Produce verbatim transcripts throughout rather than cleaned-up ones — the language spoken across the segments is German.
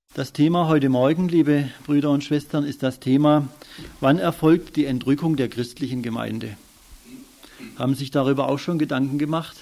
Das Thema heute Morgen, liebe Brüder und Schwestern, ist das Thema, wann erfolgt die Entrückung der christlichen Gemeinde? Haben sich darüber auch schon Gedanken gemacht?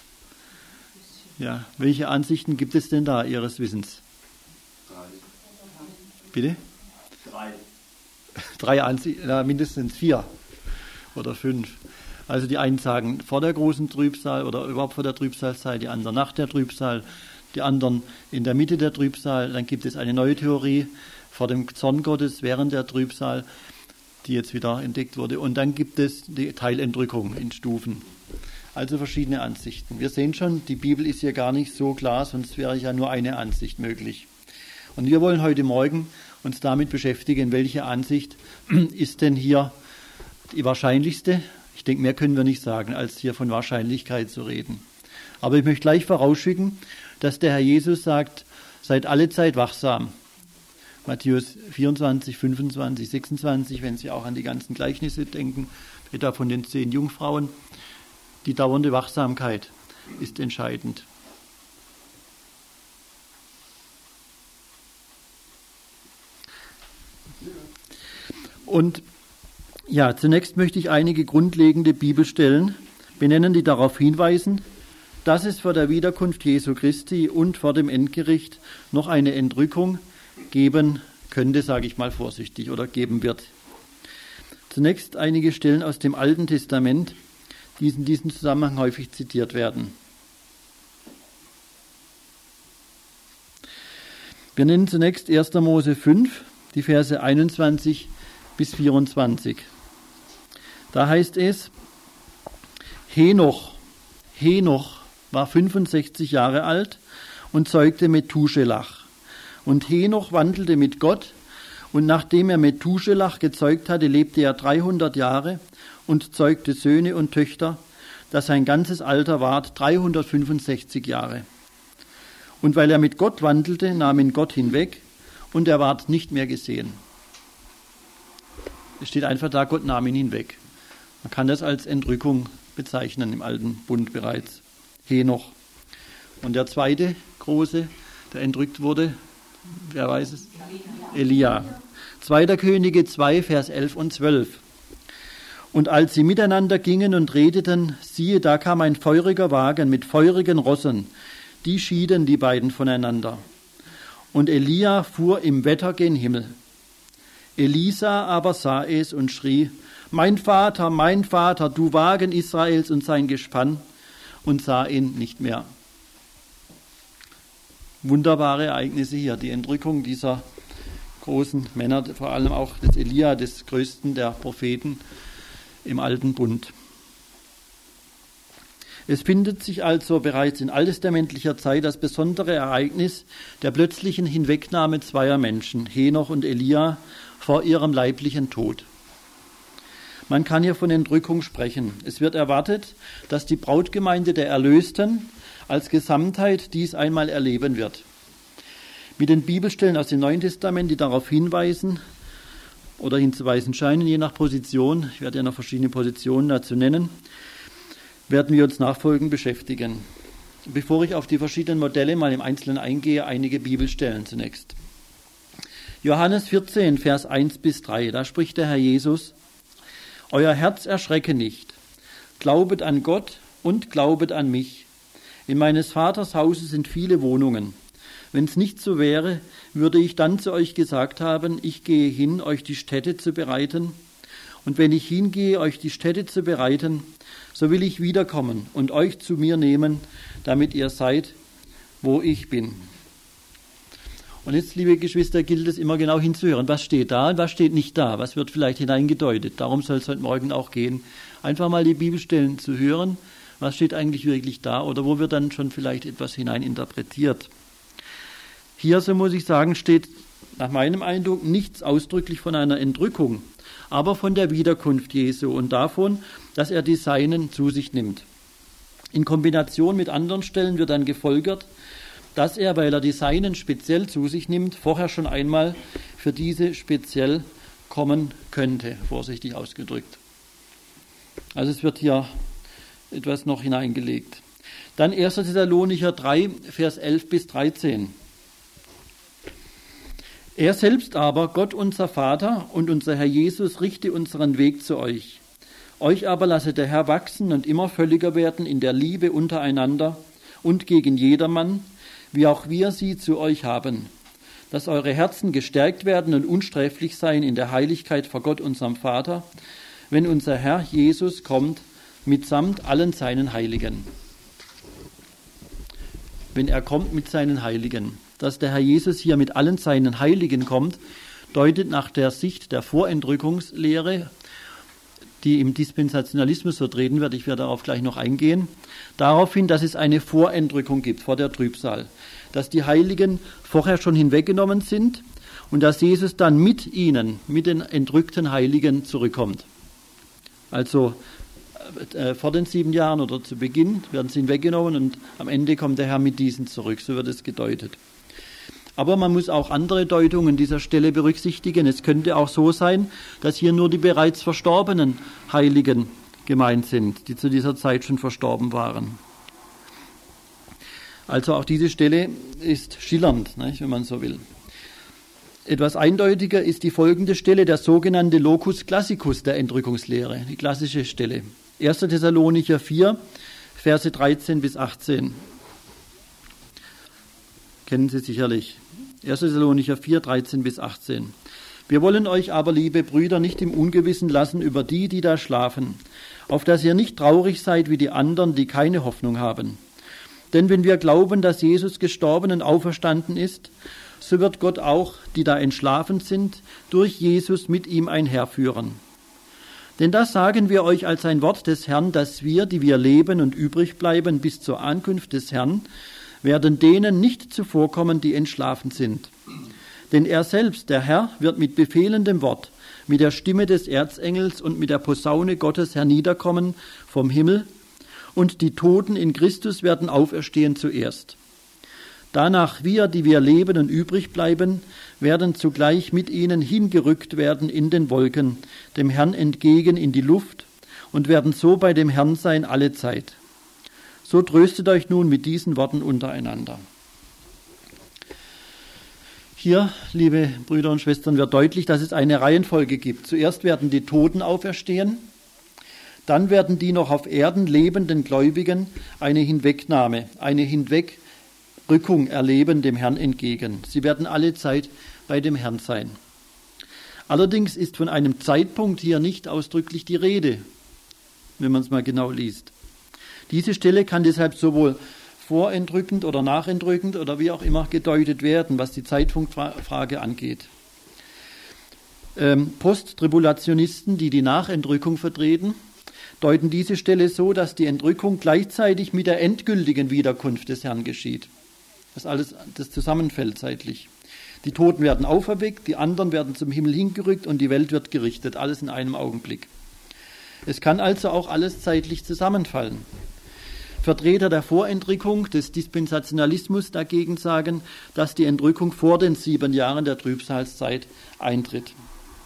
Ja, welche Ansichten gibt es denn da Ihres Wissens? Drei. Bitte? Drei. Drei Ansichten, na, mindestens vier oder fünf. Also die einen sagen vor der großen Trübsal oder überhaupt vor der Trübsalzeit, die anderen nach der Trübsal, die anderen in der Mitte der Trübsal. Dann gibt es eine neue Theorie vor dem Zorn Gottes während der Trübsal, die jetzt wieder entdeckt wurde. Und dann gibt es die Teilentrückung in Stufen. Also verschiedene Ansichten. Wir sehen schon, die Bibel ist hier gar nicht so klar, sonst wäre ja nur eine Ansicht möglich. Und wir wollen heute Morgen uns damit beschäftigen, welche Ansicht ist denn hier die wahrscheinlichste. Ich denke, mehr können wir nicht sagen, als hier von Wahrscheinlichkeit zu reden. Aber ich möchte gleich vorausschicken, dass der Herr Jesus sagt, seid alle Zeit wachsam. Matthäus vierundzwanzig, fünfundzwanzig, sechsundzwanzig, wenn Sie auch an die ganzen Gleichnisse denken, etwa von den zehn Jungfrauen. Die dauernde Wachsamkeit ist entscheidend. Und ja, zunächst möchte ich einige grundlegende Bibelstellen benennen, die darauf hinweisen, dass es vor der Wiederkunft Jesu Christi und vor dem Endgericht noch eine Entrückung geben könnte, sage ich mal vorsichtig, oder geben wird. Zunächst einige Stellen aus dem Alten Testament, die in diesem Zusammenhang häufig zitiert werden. Wir nennen zunächst erster Mose fünf, die Verse einundzwanzig bis vierundzwanzig. Da heißt es, Henoch, Henoch war fünfundsechzig Jahre alt und zeugte Methuselach. Und Henoch wandelte mit Gott, und nachdem er Methuselach gezeugt hatte, lebte er dreihundert Jahre und zeugte Söhne und Töchter, dass sein ganzes Alter ward dreihundertfünfundsechzig Jahre. Und weil er mit Gott wandelte, nahm ihn Gott hinweg, und er ward nicht mehr gesehen. Es steht einfach da, Gott nahm ihn hinweg. Man kann das als Entrückung bezeichnen im Alten Bund bereits. Henoch. Und der zweite große, der entrückt wurde, wer weiß es? Elia. zweiter Könige zwei, Vers elf und zwölf. Und als sie miteinander gingen und redeten, siehe, da kam ein feuriger Wagen mit feurigen Rossen. Die schieden die beiden voneinander. Und Elia fuhr im Wetter gen Himmel. Elisa aber sah es und schrie, mein Vater, mein Vater, du Wagen Israels und sein Gespann, und sah ihn nicht mehr. Wunderbare Ereignisse hier, die Entrückung dieser großen Männer, vor allem auch des Elia, des größten der Propheten im Alten Bund. Es findet sich also bereits in alttestamentlicher Zeit das besondere Ereignis der plötzlichen Hinwegnahme zweier Menschen, Henoch und Elia, vor ihrem leiblichen Tod. Man kann hier von Entrückung sprechen. Es wird erwartet, dass die Brautgemeinde der Erlösten als Gesamtheit dies einmal erleben wird. Mit den Bibelstellen aus dem Neuen Testament, die darauf hinweisen oder hinzuweisen scheinen, je nach Position, ich werde ja noch verschiedene Positionen dazu nennen, werden wir uns nachfolgend beschäftigen. Bevor ich auf die verschiedenen Modelle mal im Einzelnen eingehe, einige Bibelstellen zunächst. Johannes vierzehn, Vers eins bis drei, da spricht der Herr Jesus, euer Herz erschrecke nicht, glaubet an Gott und glaubet an mich. In meines Vaters Hause sind viele Wohnungen. Wenn es nicht so wäre, würde ich dann zu euch gesagt haben, ich gehe hin, euch die Stätte zu bereiten. Und wenn ich hingehe, euch die Stätte zu bereiten, so will ich wiederkommen und euch zu mir nehmen, damit ihr seid, wo ich bin. Und jetzt, liebe Geschwister, gilt es immer genau hinzuhören. Was steht da und was steht nicht da? Was wird vielleicht hineingedeutet? Darum soll es heute Morgen auch gehen. Einfach mal die Bibelstellen zu hören. Was steht eigentlich wirklich da? Oder wo wird dann schon vielleicht etwas hineininterpretiert? Hier, so muss ich sagen, steht nach meinem Eindruck nichts ausdrücklich von einer Entrückung, aber von der Wiederkunft Jesu und davon, dass er die Seinen zu sich nimmt. In Kombination mit anderen Stellen wird dann gefolgert, dass er, weil er die Seinen speziell zu sich nimmt, vorher schon einmal für diese speziell kommen könnte, vorsichtig ausgedrückt. Also es wird hier etwas noch hineingelegt. Dann erster Thessalonicher drei, Vers elf bis dreizehn. Er selbst aber, Gott unser Vater und unser Herr Jesus, richte unseren Weg zu euch. Euch aber lasse der Herr wachsen und immer völliger werden in der Liebe untereinander und gegen jedermann, wie auch wir sie zu euch haben, dass eure Herzen gestärkt werden und unsträflich seien in der Heiligkeit vor Gott unserem Vater, wenn unser Herr Jesus kommt, mitsamt allen seinen Heiligen. Wenn er kommt mit seinen Heiligen. Dass der Herr Jesus hier mit allen seinen Heiligen kommt, deutet nach der Sicht der Vorentrückungslehre, die im Dispensationalismus vertreten wird, ich werde darauf gleich noch eingehen, darauf hin, dass es eine Vorentrückung gibt vor der Trübsal, dass die Heiligen vorher schon hinweggenommen sind und dass Jesus dann mit ihnen, mit den entrückten Heiligen zurückkommt. Also äh, vor den sieben Jahren oder zu Beginn werden sie hinweggenommen und am Ende kommt der Herr mit diesen zurück, so wird es gedeutet. Aber man muss auch andere Deutungen an dieser Stelle berücksichtigen. Es könnte auch so sein, dass hier nur die bereits verstorbenen Heiligen gemeint sind, die zu dieser Zeit schon verstorben waren. Also auch diese Stelle ist schillernd, nicht, wenn man so will. Etwas eindeutiger ist die folgende Stelle, der sogenannte Locus Classicus der Entrückungslehre, die klassische Stelle. erster Thessalonicher vier, Verse dreizehn bis achtzehn. Kennen Sie sicherlich. erster Thessalonicher vier, dreizehn bis achtzehn. Wir wollen euch aber, liebe Brüder, nicht im Ungewissen lassen über die, die da schlafen, auf dass ihr nicht traurig seid wie die anderen, die keine Hoffnung haben. Denn wenn wir glauben, dass Jesus gestorben und auferstanden ist, so wird Gott auch, die da entschlafen sind, durch Jesus mit ihm einherführen. Denn das sagen wir euch als ein Wort des Herrn, dass wir, die wir leben und übrig bleiben bis zur Ankunft des Herrn, werden denen nicht zuvorkommen, die entschlafen sind. Denn er selbst, der Herr, wird mit befehlendem Wort, mit der Stimme des Erzengels und mit der Posaune Gottes herniederkommen vom Himmel, und die Toten in Christus werden auferstehen zuerst. Danach wir, die wir leben und übrig bleiben, werden zugleich mit ihnen hingerückt werden in den Wolken, dem Herrn entgegen in die Luft, und werden so bei dem Herrn sein alle Zeit. So tröstet euch nun mit diesen Worten untereinander. Hier, liebe Brüder und Schwestern, wird deutlich, dass es eine Reihenfolge gibt. Zuerst werden die Toten auferstehen, dann werden die noch auf Erden lebenden Gläubigen eine Hinwegnahme, eine Hinwegrückung erleben dem Herrn entgegen. Sie werden alle Zeit bei dem Herrn sein. Allerdings ist von einem Zeitpunkt hier nicht ausdrücklich die Rede, wenn man es mal genau liest. Diese Stelle kann deshalb sowohl vorentrückend oder nachentrückend oder wie auch immer gedeutet werden, was die Zeitpunktfrage angeht. Ähm, Posttribulationisten, die die Nachentrückung vertreten, deuten diese Stelle so, dass die Entrückung gleichzeitig mit der endgültigen Wiederkunft des Herrn geschieht. Das alles, das zusammenfällt zeitlich. Die Toten werden auferweckt, die anderen werden zum Himmel hingerückt und die Welt wird gerichtet, alles in einem Augenblick. Es kann also auch alles zeitlich zusammenfallen. Vertreter der Vorentrückung des Dispensationalismus dagegen sagen, dass die Entrückung vor den sieben Jahren der Trübsalzeit eintritt.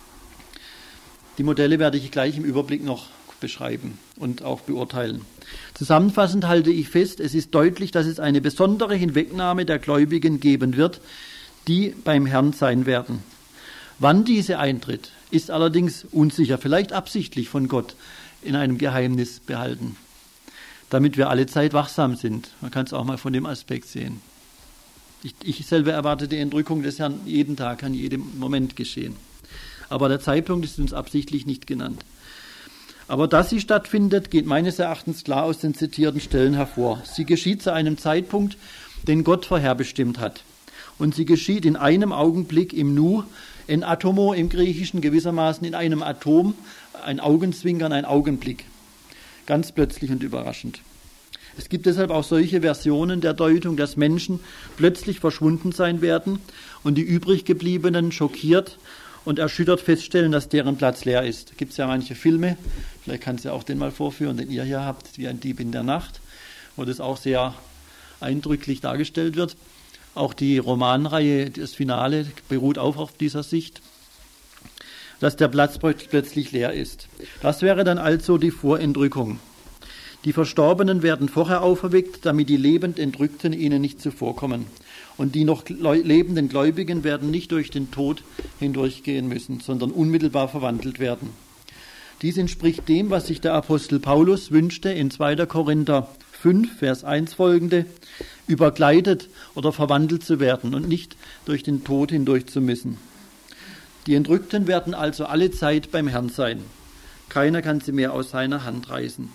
Die Modelle werde ich gleich im Überblick noch beschreiben und auch beurteilen. Zusammenfassend halte ich fest, es ist deutlich, dass es eine besondere Hinwegnahme der Gläubigen geben wird, die beim Herrn sein werden. Wann diese eintritt, ist allerdings unsicher, vielleicht absichtlich von Gott in einem Geheimnis behalten, damit wir alle Zeit wachsam sind. Man kann es auch mal von dem Aspekt sehen. Ich, ich selber erwarte die Entrückung des Herrn jeden Tag, an jedem Moment geschehen. Aber der Zeitpunkt ist uns absichtlich nicht genannt. Aber dass sie stattfindet, geht meines Erachtens klar aus den zitierten Stellen hervor. Sie geschieht zu einem Zeitpunkt, den Gott vorherbestimmt hat. Und sie geschieht in einem Augenblick im Nu, en atomo im Griechischen gewissermaßen in einem Atom, ein Augenzwinkern, ein Augenblick. Ganz plötzlich und überraschend. Es gibt deshalb auch solche Versionen der Deutung, dass Menschen plötzlich verschwunden sein werden und die übriggebliebenen schockiert und erschüttert feststellen, dass deren Platz leer ist. Da gibt es ja manche Filme, vielleicht kannst du auch den mal vorführen, den ihr hier habt, wie ein Dieb in der Nacht, wo das auch sehr eindrücklich dargestellt wird. Auch die Romanreihe, das Finale, beruht auch auf dieser Sicht, dass der Platz plötzlich leer ist. Das wäre dann also die Vorentrückung. Die Verstorbenen werden vorher auferweckt, damit die lebend Entrückten ihnen nicht zuvorkommen. Und die noch lebenden Gläubigen werden nicht durch den Tod hindurchgehen müssen, sondern unmittelbar verwandelt werden. Dies entspricht dem, was sich der Apostel Paulus wünschte in zweiter Korinther fünf, Vers eins folgende, übergleitet oder verwandelt zu werden und nicht durch den Tod hindurch zu müssen. Die Entrückten werden also alle Zeit beim Herrn sein. Keiner kann sie mehr aus seiner Hand reißen.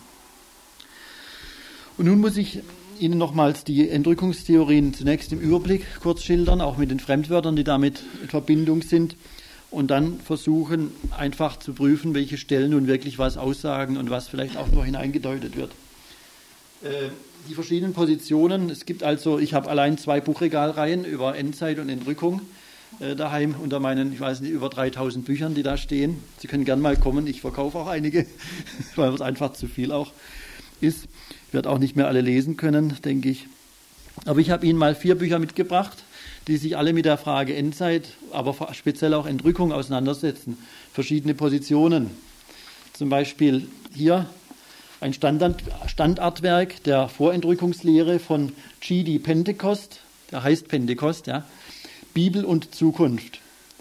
Und nun muss ich Ihnen nochmals die Entrückungstheorien zunächst im Überblick kurz schildern, auch mit den Fremdwörtern, die damit in Verbindung sind, und dann versuchen, einfach zu prüfen, welche Stellen nun wirklich was aussagen und was vielleicht auch nur hineingedeutet wird. Äh, die verschiedenen Positionen, es gibt also, ich habe allein zwei Buchregalreihen über Endzeit und Entrückung äh, daheim unter meinen, ich weiß nicht, über dreitausend Büchern, die da stehen. Sie können gern mal kommen, ich verkaufe auch einige, weil es einfach zu viel auch ist. Ich werde auch nicht mehr alle lesen können, denke ich. Aber ich habe Ihnen mal vier Bücher mitgebracht, die sich alle mit der Frage Endzeit, aber speziell auch Entrückung auseinandersetzen. Verschiedene Positionen. Zum Beispiel hier ein Standard, Standardwerk der Vorentrückungslehre von G D Pentecost, der heißt Pentecost, ja, Bibel und Zukunft.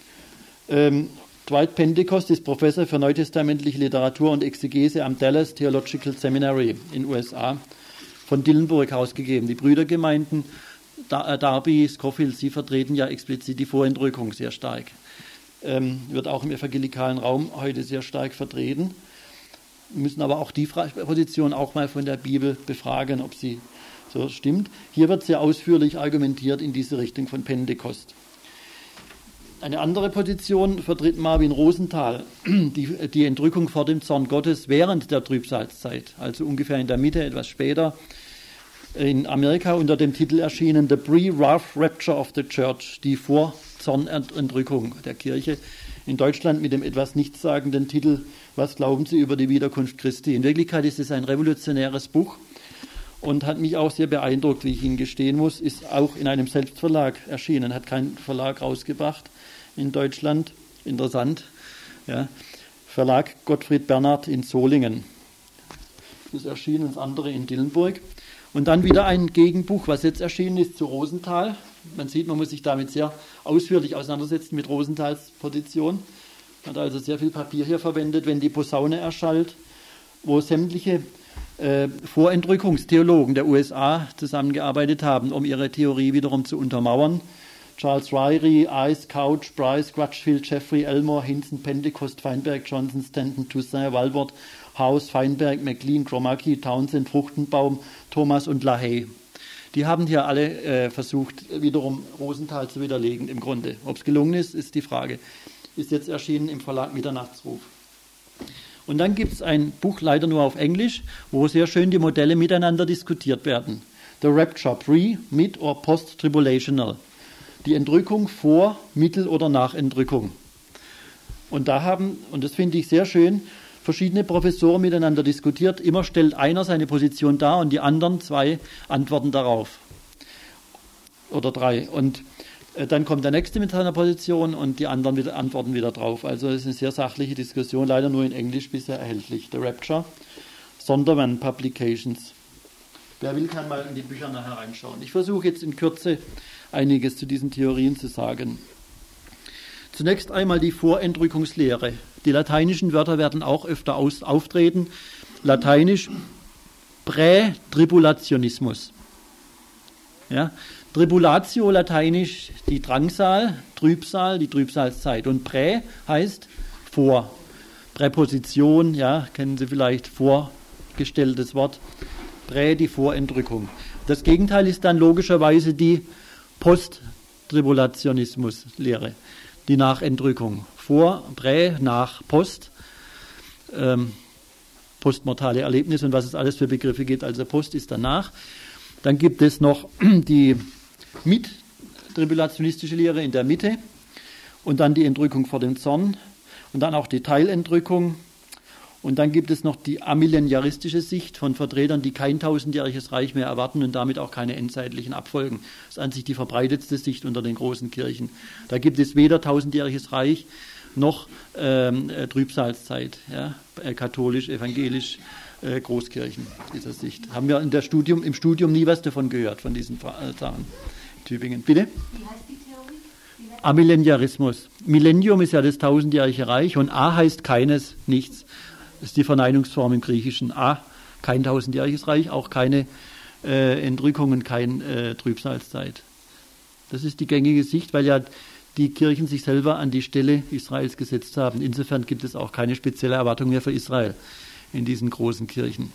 Ähm, Dwight Pentecost ist Professor für neutestamentliche Literatur und Exegese am Dallas Theological Seminary in den U S A, von Dillenburg ausgegeben. Die Brüdergemeinden Darby, Scofield, sie vertreten ja explizit die Vorentrückung sehr stark. Ähm, wird auch im evangelikalen Raum heute sehr stark vertreten. Wir müssen aber auch die Position auch mal von der Bibel befragen, ob sie so stimmt. Hier wird sehr ausführlich argumentiert in diese Richtung von Pentecost. Eine andere Position vertritt Marvin Rosenthal, die, die Entrückung vor dem Zorn Gottes während der Trübsalzeit, also ungefähr in der Mitte, etwas später, in Amerika unter dem Titel erschienen The Pre-Wrath Rapture of the Church, die Vorzornentrückung der Kirche. In Deutschland mit dem etwas nichtssagenden Titel Was glauben Sie über die Wiederkunft Christi? In Wirklichkeit ist es ein revolutionäres Buch und hat mich auch sehr beeindruckt, wie ich Ihnen gestehen muss. Ist auch in einem Selbstverlag erschienen, hat kein Verlag rausgebracht in Deutschland. Interessant. Ja. Verlag Gottfried Bernhard in Solingen. Das ist erschienen, das andere in Dillenburg. Und dann wieder ein Gegenbuch, was jetzt erschienen ist, zu Rosenthal. Man sieht, man muss sich damit sehr ausführlich auseinandersetzen mit Rosenthals Position. Hat also sehr viel Papier hier verwendet, wenn die Posaune erschallt, wo sämtliche äh, Vorentrückungstheologen der U S A zusammengearbeitet haben, um ihre Theorie wiederum zu untermauern. Charles Ryrie, Ice, Couch, Bryce, Crutchfield, Jeffrey, Elmore, Hinson, Pentecost, Feinberg, Johnson, Stanton, Toussaint, Walbert, House, Feinberg, McLean, Gromacki, Townsend, Fruchtenbaum, Thomas und LaHaye. Die haben hier alle äh, versucht, wiederum Rosenthal zu widerlegen im Grunde. Ob es gelungen ist, ist die Frage. Ist jetzt erschienen im Verlag Mitternachtsruf. Und dann gibt es ein Buch, leider nur auf Englisch, wo sehr schön die Modelle miteinander diskutiert werden. The Rapture, Pre, Mid or Post-Tribulational. Die Entrückung vor, Mittel- oder nach Entrückung. Und da haben, und das finde ich sehr schön, verschiedene Professoren miteinander diskutiert. Immer stellt einer seine Position dar und die anderen zwei antworten darauf. Oder drei. Und äh, dann kommt der nächste mit seiner Position und die anderen wieder, antworten wieder drauf. Also es ist eine sehr sachliche Diskussion, leider nur in Englisch bisher erhältlich. The Rapture, Sondermann Publications. Wer will, kann mal in die Bücher nachher reinschauen. Ich versuche jetzt in Kürze einiges zu diesen Theorien zu sagen. Zunächst einmal die Vorentrückungslehre. Die lateinischen Wörter werden auch öfter aus, auftreten. Lateinisch Prätribulationismus. Ja, Tribulatio lateinisch die Drangsal, Trübsal, die Trübsalzeit. Und Prä heißt vor. Präposition, ja, kennen Sie vielleicht, vorgestelltes Wort. Prä, die Vorentrückung. Das Gegenteil ist dann logischerweise die Posttribulationismus-Lehre. Die Nachentrückung. Vor, Prä, nach, Post. Ähm, postmortale Erlebnis und was es alles für Begriffe gibt. Also Post ist danach. Dann gibt es noch die mittribulationistische Lehre in der Mitte und dann die Entrückung vor dem Zorn und dann auch die Teilentrückung. Und dann gibt es noch die amillenniaristische Sicht von Vertretern, die kein tausendjähriges Reich mehr erwarten und damit auch keine endzeitlichen Abfolgen. Das ist an sich die verbreitetste Sicht unter den großen Kirchen. Da gibt es weder tausendjähriges Reich noch ähm, Trübsalzeit, ja, katholisch, evangelisch, äh, Großkirchen dieser Sicht. Haben wir in der Studium, im Studium nie was davon gehört, von diesen Sachen. Tübingen. Bitte? Wie heißt die Theorie? Wie heißt Amillenniarismus. Millennium ist ja das tausendjährige Reich und A heißt keines, nichts. Das ist die Verneinungsform im Griechischen. A, kein tausendjähriges Reich, auch keine äh, Entrückungen, keine äh, Trübsalzeit. Das ist die gängige Sicht, weil ja die Kirchen sich selber an die Stelle Israels gesetzt haben. Insofern gibt es auch keine spezielle Erwartung mehr für Israel in diesen großen Kirchen.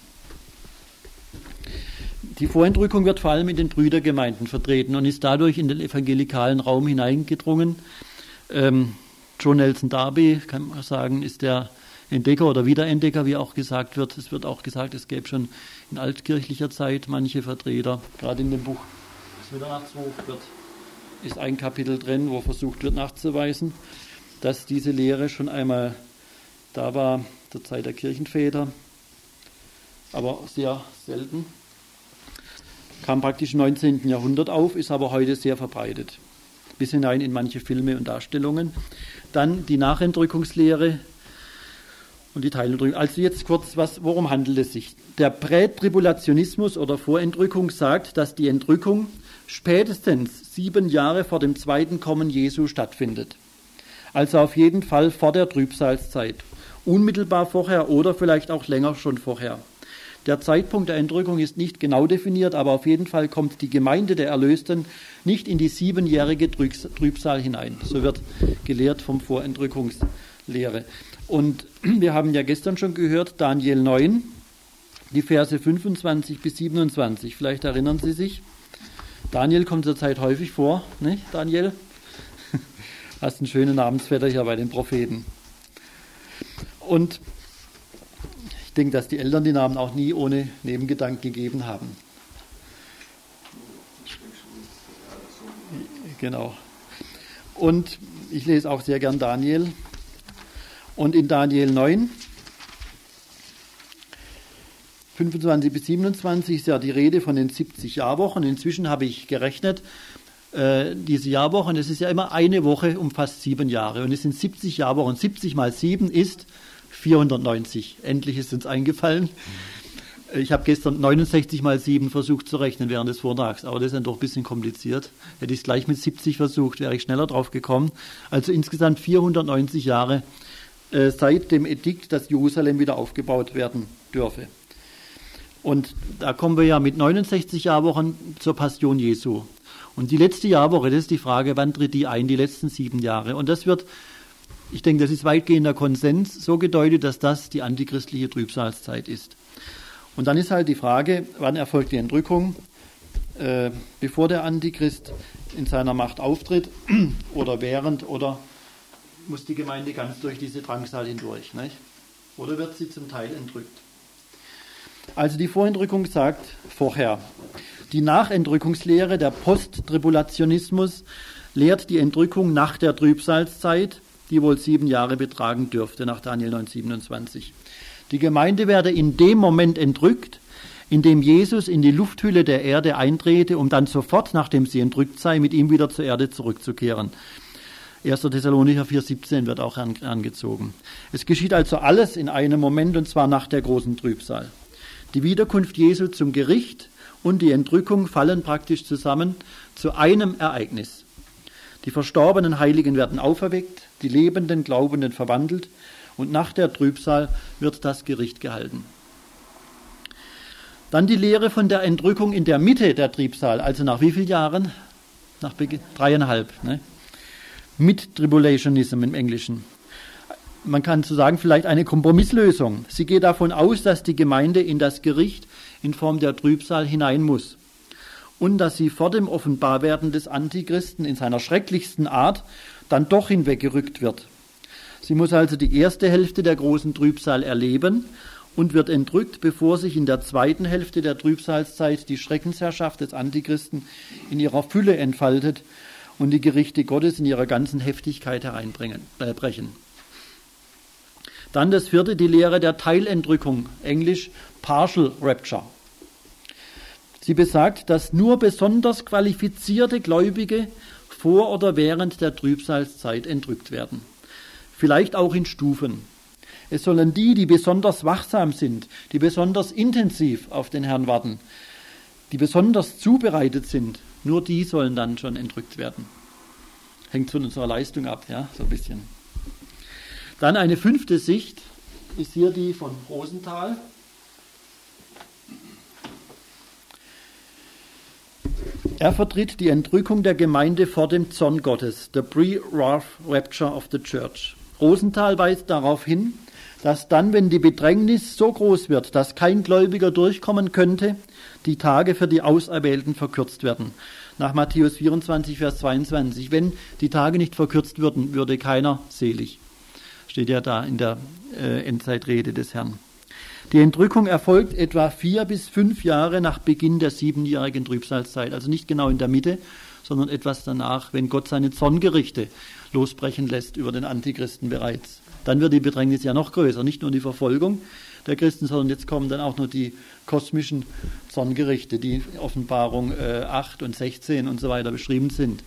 Die Vorentrückung wird vor allem in den Brüdergemeinden vertreten und ist dadurch in den evangelikalen Raum hineingedrungen. Ähm, John Nelson Darby, kann man sagen, ist der Entdecker oder Wiederentdecker, wie auch gesagt wird. Es wird auch gesagt, es gäbe schon in altkirchlicher Zeit manche Vertreter. Gerade in dem Buch des Mitternachtsrufs wird, ist ein Kapitel drin, wo versucht wird nachzuweisen, dass diese Lehre schon einmal da war, zur Zeit der Kirchenväter, aber sehr selten. Kam praktisch im neunzehnten Jahrhundert auf, ist aber heute sehr verbreitet, bis hinein in manche Filme und Darstellungen. Dann die Nachentrückungslehre und die Teilentrückung. Also jetzt kurz, was, worum handelt es sich? Der Prätribulationismus oder Vorentrückung sagt, dass die Entrückung spätestens sieben Jahre vor dem zweiten Kommen Jesu stattfindet. Also auf jeden Fall vor der Trübsalzeit. Unmittelbar vorher oder vielleicht auch länger schon vorher. Der Zeitpunkt der Entrückung ist nicht genau definiert, aber auf jeden Fall kommt die Gemeinde der Erlösten nicht in die siebenjährige Trübsal hinein. So wird gelehrt vom Vorentrückungslehre. Und wir haben ja gestern schon gehört, Daniel neun, die Verse fünfundzwanzig bis siebenundzwanzig. Vielleicht erinnern Sie sich. Daniel kommt zurzeit häufig vor, ne, Daniel? Hast einen schönen Namensvetter hier bei den Propheten. Und ich denke, dass die Eltern die Namen auch nie ohne Nebengedanken gegeben haben. Genau. Und ich lese auch sehr gern Daniel. Und in Daniel neun, fünfundzwanzig bis siebenundzwanzig ist ja die Rede von den siebzig Jahrwochen. Inzwischen habe ich gerechnet, äh, diese Jahrwochen, das ist ja immer eine Woche um fast sieben Jahre. Und es sind siebzig Jahrwochen. siebzig mal sieben ist vierhundertneunzig. Endlich ist uns eingefallen. Ich habe gestern neunundsechzig mal sieben versucht zu rechnen während des Vortrags, aber das ist dann doch ein bisschen kompliziert. Hätte ich es gleich mit siebzig versucht, wäre ich schneller drauf gekommen. Also insgesamt vierhundertneunzig Jahre äh, seit dem Edikt, dass Jerusalem wieder aufgebaut werden dürfe. Und da kommen wir ja mit neunundsechzig Jahrwochen zur Passion Jesu. Und die letzte Jahrwoche, das ist die Frage, wann tritt die ein, die letzten sieben Jahre. Und das wird, ich denke, das ist weitgehender Konsens, so gedeutet, dass das die antichristliche Trübsalzeit ist. Und dann ist halt die Frage, wann erfolgt die Entrückung, äh, bevor der Antichrist in seiner Macht auftritt oder während, oder muss die Gemeinde ganz durch diese Drangsal hindurch, nicht? Oder wird sie zum Teil entrückt? Also die Vorentrückung sagt vorher. Die Nachentrückungslehre, der Posttribulationismus, lehrt die Entrückung nach der Trübsalzeit, die wohl sieben Jahre betragen dürfte, nach Daniel neun siebenundzwanzig. Die Gemeinde werde in dem Moment entrückt, in dem Jesus in die Lufthülle der Erde eintrete, um dann sofort, nachdem sie entrückt sei, mit ihm wieder zur Erde zurückzukehren. erster Thessalonicher vier siebzehn wird auch angezogen. Es geschieht also alles in einem Moment, und zwar nach der großen Trübsal. Die Wiederkunft Jesu zum Gericht und die Entrückung fallen praktisch zusammen zu einem Ereignis. Die verstorbenen Heiligen werden auferweckt, die lebenden Glaubenden verwandelt, und nach der Trübsal wird das Gericht gehalten. Dann die Lehre von der Entrückung in der Mitte der Trübsal, also nach wie vielen Jahren? Nach dreieinhalb. Ne? Mid-Tribulationism im Englischen. Man kann so sagen, vielleicht eine Kompromisslösung. Sie geht davon aus, dass die Gemeinde in das Gericht in Form der Trübsal hinein muss und dass sie vor dem Offenbarwerden des Antichristen in seiner schrecklichsten Art dann doch hinweggerückt wird. Sie muss also die erste Hälfte der großen Trübsal erleben und wird entrückt, bevor sich in der zweiten Hälfte der Trübsalzeit die Schreckensherrschaft des Antichristen in ihrer Fülle entfaltet und die Gerichte Gottes in ihrer ganzen Heftigkeit hereinbrechen. Äh, Dann das vierte, die Lehre der Teilentrückung, englisch Partial Rapture. Sie besagt, dass nur besonders qualifizierte Gläubige vor oder während der Trübsalzeit entrückt werden. Vielleicht auch in Stufen. Es sollen die, die besonders wachsam sind, die besonders intensiv auf den Herrn warten, die besonders zubereitet sind, Nur die sollen dann schon entrückt werden. Hängt von unserer Leistung ab, ja, so ein bisschen. Dann eine fünfte Sicht ist hier die von Rosenthal. Er vertritt die Entrückung der Gemeinde vor dem Zorn Gottes, the pre-wrath rapture of the church. Rosenthal weist darauf hin, dass dann, wenn die Bedrängnis so groß wird, dass kein Gläubiger durchkommen könnte, die Tage für die Auserwählten verkürzt werden. Nach Matthäus vierundzwanzig, Vers zweiundzwanzig. Wenn die Tage nicht verkürzt würden, würde keiner selig. Steht ja da in der äh, Endzeitrede des Herrn. Die Entrückung erfolgt etwa vier bis fünf Jahre nach Beginn der siebenjährigen Trübsalzeit. Also nicht genau in der Mitte, sondern etwas danach, wenn Gott seine Zorngerichte losbrechen lässt über den Antichristen bereits. Dann wird die Bedrängnis ja noch größer, nicht nur die Verfolgung der Christen, sondern jetzt kommen dann auch noch die kosmischen Zorngerichte, die in Offenbarung äh, acht und sechzehn und so weiter beschrieben sind.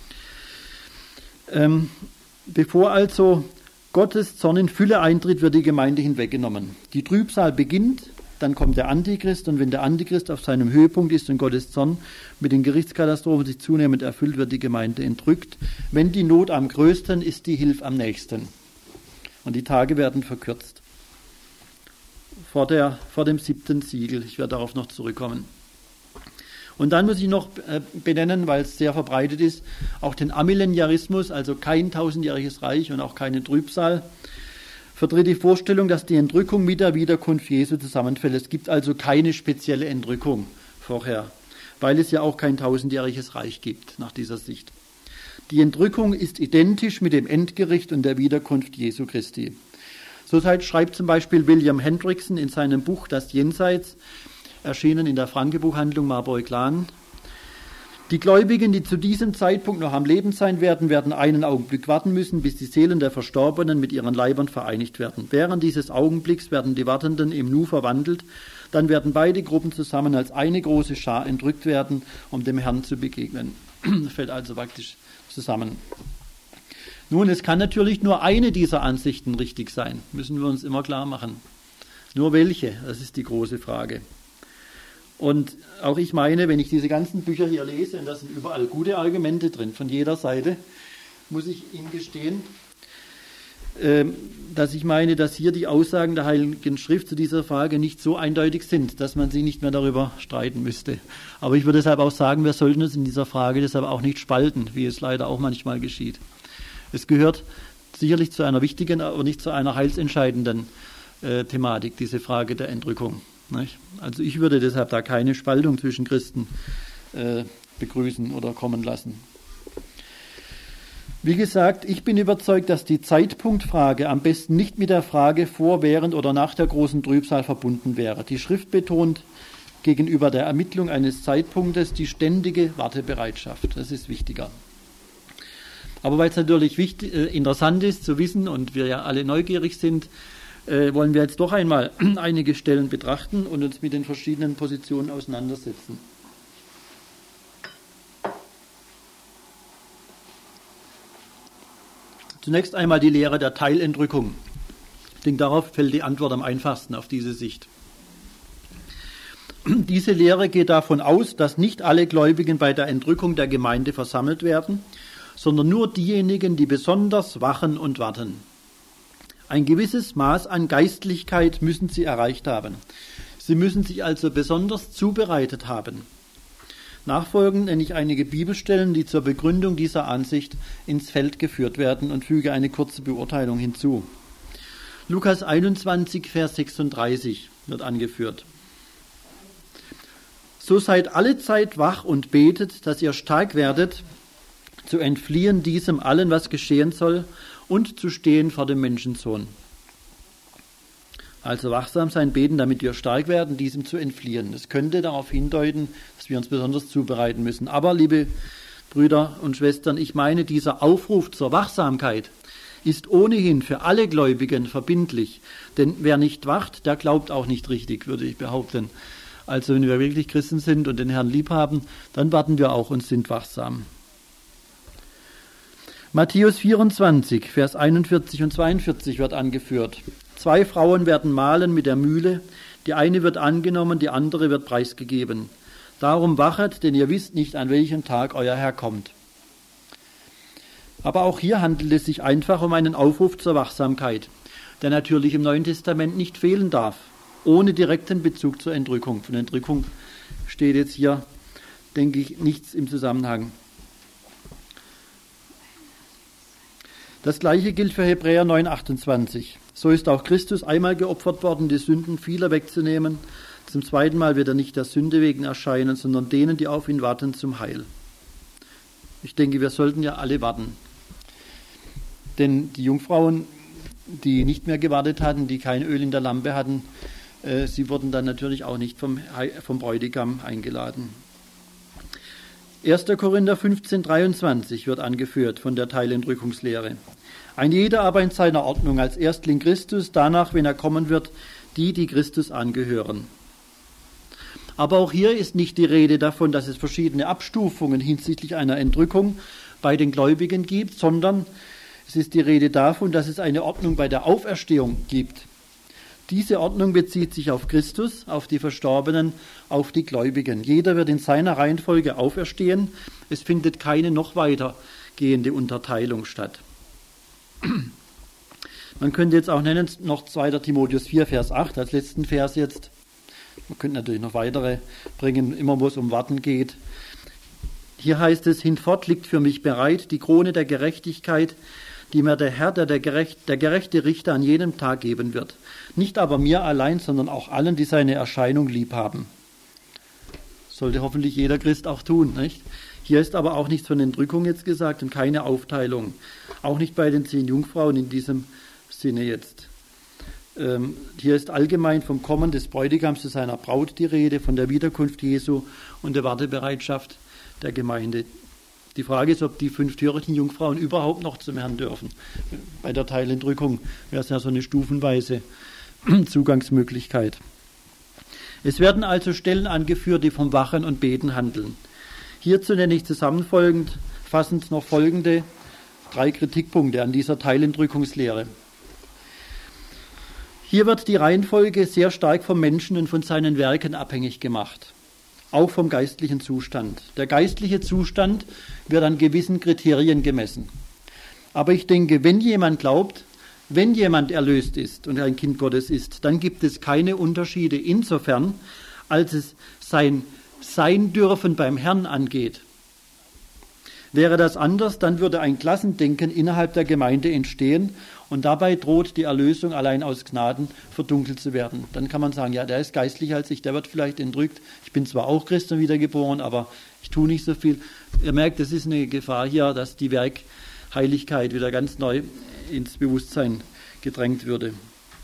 Ähm, bevor also Gottes Zorn in Fülle eintritt, wird die Gemeinde hinweggenommen. Die Trübsal beginnt, dann kommt der Antichrist, und wenn der Antichrist auf seinem Höhepunkt ist und Gottes Zorn mit den Gerichtskatastrophen sich zunehmend erfüllt, wird die Gemeinde entrückt. Wenn die Not am größten ist, die Hilfe am nächsten. Und die Tage werden verkürzt. Vor, der, vor dem siebten Siegel. Ich werde darauf noch zurückkommen. Und dann muss ich noch benennen, weil es sehr verbreitet ist, auch den Amillenniarismus, also kein tausendjähriges Reich und auch keine Trübsal, vertritt die Vorstellung, dass die Entrückung mit der Wiederkunft Jesu zusammenfällt. Es gibt also keine spezielle Entrückung vorher, weil es ja auch kein tausendjähriges Reich gibt, nach dieser Sicht. Die Entrückung ist identisch mit dem Endgericht und der Wiederkunft Jesu Christi. So schreibt zum Beispiel William Hendrickson in seinem Buch Das Jenseits, erschienen in der Franke-Buchhandlung Marburg-Lahn. Die Gläubigen, die zu diesem Zeitpunkt noch am Leben sein werden, werden einen Augenblick warten müssen, bis die Seelen der Verstorbenen mit ihren Leibern vereinigt werden. Während dieses Augenblicks werden die Wartenden im Nu verwandelt. Dann werden beide Gruppen zusammen als eine große Schar entrückt werden, um dem Herrn zu begegnen. Das fällt also praktisch zusammen. Nun, es kann natürlich nur eine dieser Ansichten richtig sein, müssen wir uns immer klar machen. Nur welche, das ist die große Frage. Und auch ich meine, wenn ich diese ganzen Bücher hier lese, und da sind überall gute Argumente drin, von jeder Seite, muss ich Ihnen gestehen, dass ich meine, dass hier die Aussagen der Heiligen Schrift zu dieser Frage nicht so eindeutig sind, dass man sie nicht mehr darüber streiten müsste. Aber ich würde deshalb auch sagen, wir sollten uns in dieser Frage deshalb auch nicht spalten, wie es leider auch manchmal geschieht. Es gehört sicherlich zu einer wichtigen, aber nicht zu einer heilsentscheidenden äh, Thematik, diese Frage der Entrückung. Nicht? Also ich würde deshalb da keine Spaltung zwischen Christen äh, begrüßen oder kommen lassen. Wie gesagt, ich bin überzeugt, dass die Zeitpunktfrage am besten nicht mit der Frage vor, während oder nach der großen Trübsal verbunden wäre. Die Schrift betont gegenüber der Ermittlung eines Zeitpunktes die ständige Wartebereitschaft. Das ist wichtiger. Aber weil es natürlich wichtig, äh, interessant ist zu wissen und wir ja alle neugierig sind, äh, wollen wir jetzt doch einmal einige Stellen betrachten und uns mit den verschiedenen Positionen auseinandersetzen. Zunächst einmal die Lehre der Teilentrückung. Ich denke, darauf fällt die Antwort am einfachsten auf diese Sicht. Diese Lehre geht davon aus, dass nicht alle Gläubigen bei der Entrückung der Gemeinde versammelt werden, sondern nur diejenigen, die besonders wachen und warten. Ein gewisses Maß an Geistlichkeit müssen sie erreicht haben. Sie müssen sich also besonders zubereitet haben. Nachfolgend nenne ich einige Bibelstellen, die zur Begründung dieser Ansicht ins Feld geführt werden und füge eine kurze Beurteilung hinzu. Lukas einundzwanzig, Vers sechsunddreißig wird angeführt. So seid alle Zeit wach und betet, dass ihr stark werdet, zu entfliehen diesem allen, was geschehen soll, und zu stehen vor dem Menschensohn. Also wachsam sein, beten, damit wir stark werden, diesem zu entfliehen. Das könnte darauf hindeuten, dass wir uns besonders zubereiten müssen. Aber, liebe Brüder und Schwestern, ich meine, dieser Aufruf zur Wachsamkeit ist ohnehin für alle Gläubigen verbindlich. Denn wer nicht wacht, der glaubt auch nicht richtig, würde ich behaupten. Also wenn wir wirklich Christen sind und den Herrn lieb haben, dann warten wir auch und sind wachsam. Matthäus vierundzwanzig, Vers einundvierzig und zweiundvierzig wird angeführt. Zwei Frauen werden mahlen mit der Mühle, die eine wird angenommen, die andere wird preisgegeben. Darum wachet, denn ihr wisst nicht, an welchem Tag euer Herr kommt. Aber auch hier handelt es sich einfach um einen Aufruf zur Wachsamkeit, der natürlich im Neuen Testament nicht fehlen darf, ohne direkten Bezug zur Entrückung. Von Entrückung steht jetzt hier, denke ich, nichts im Zusammenhang. Das Gleiche gilt für Hebräer neun achtundzwanzig. So ist auch Christus einmal geopfert worden, die Sünden vieler wegzunehmen. Zum zweiten Mal wird er nicht der Sünde wegen erscheinen, sondern denen, die auf ihn warten, zum Heil. Ich denke, wir sollten ja alle warten. Denn die Jungfrauen, die nicht mehr gewartet hatten, die kein Öl in der Lampe hatten, äh, sie wurden dann natürlich auch nicht vom, vom Bräutigam eingeladen. erster Korinther fünfzehn dreiundzwanzig wird angeführt von der Teilentrückungslehre. Ein jeder aber in seiner Ordnung, als Erstling Christus, danach, wenn er kommen wird, die, die Christus angehören. Aber auch hier ist nicht die Rede davon, dass es verschiedene Abstufungen hinsichtlich einer Entrückung bei den Gläubigen gibt, sondern es ist die Rede davon, dass es eine Ordnung bei der Auferstehung gibt. Diese Ordnung bezieht sich auf Christus, auf die Verstorbenen, auf die Gläubigen. Jeder wird in seiner Reihenfolge auferstehen. Es findet keine noch weitergehende Unterteilung statt. Man könnte jetzt auch nennen, noch zweiter Timotheus vier, Vers acht, als letzten Vers jetzt. Man könnte natürlich noch weitere bringen, immer wo es um Warten geht. Hier heißt es, hinfort liegt für mich bereit die Krone der Gerechtigkeit, die mir der Herr, der, der, gerecht, der gerechte Richter an jenem Tag geben wird. Nicht aber mir allein, sondern auch allen, die seine Erscheinung lieb haben. Sollte hoffentlich jeder Christ auch tun, nicht? Hier ist aber auch nichts von Entrückung jetzt gesagt und keine Aufteilung. Auch nicht bei den zehn Jungfrauen in diesem Sinne jetzt. Ähm, hier ist allgemein vom Kommen des Bräutigams zu seiner Braut die Rede, von der Wiederkunft Jesu und der Wartebereitschaft der Gemeinde. Die Frage ist, ob die fünf törichten Jungfrauen überhaupt noch zum Herrn dürfen. Bei der Teilentrückung wäre es ja so eine stufenweise Zugangsmöglichkeit. Es werden also Stellen angeführt, die vom Wachen und Beten handeln. Hierzu nenne ich zusammenfolgend, fassend noch folgende drei Kritikpunkte an dieser Teilentrückungslehre. Hier wird die Reihenfolge sehr stark vom Menschen und von seinen Werken abhängig gemacht, auch vom geistlichen Zustand. Der geistliche Zustand wird an gewissen Kriterien gemessen. Aber ich denke, wenn jemand glaubt, wenn jemand erlöst ist und ein Kind Gottes ist, dann gibt es keine Unterschiede insofern, als es sein Sein dürfen beim Herrn angeht. Wäre das anders, dann würde ein Klassendenken innerhalb der Gemeinde entstehen und dabei droht die Erlösung allein aus Gnaden verdunkelt zu werden. Dann kann man sagen, ja, der ist geistlicher als ich, der wird vielleicht entrückt. Ich bin zwar auch Christ und wiedergeboren, aber ich tue nicht so viel. Ihr merkt, es ist eine Gefahr hier, dass die Werkheiligkeit wieder ganz neu ins Bewusstsein gedrängt würde.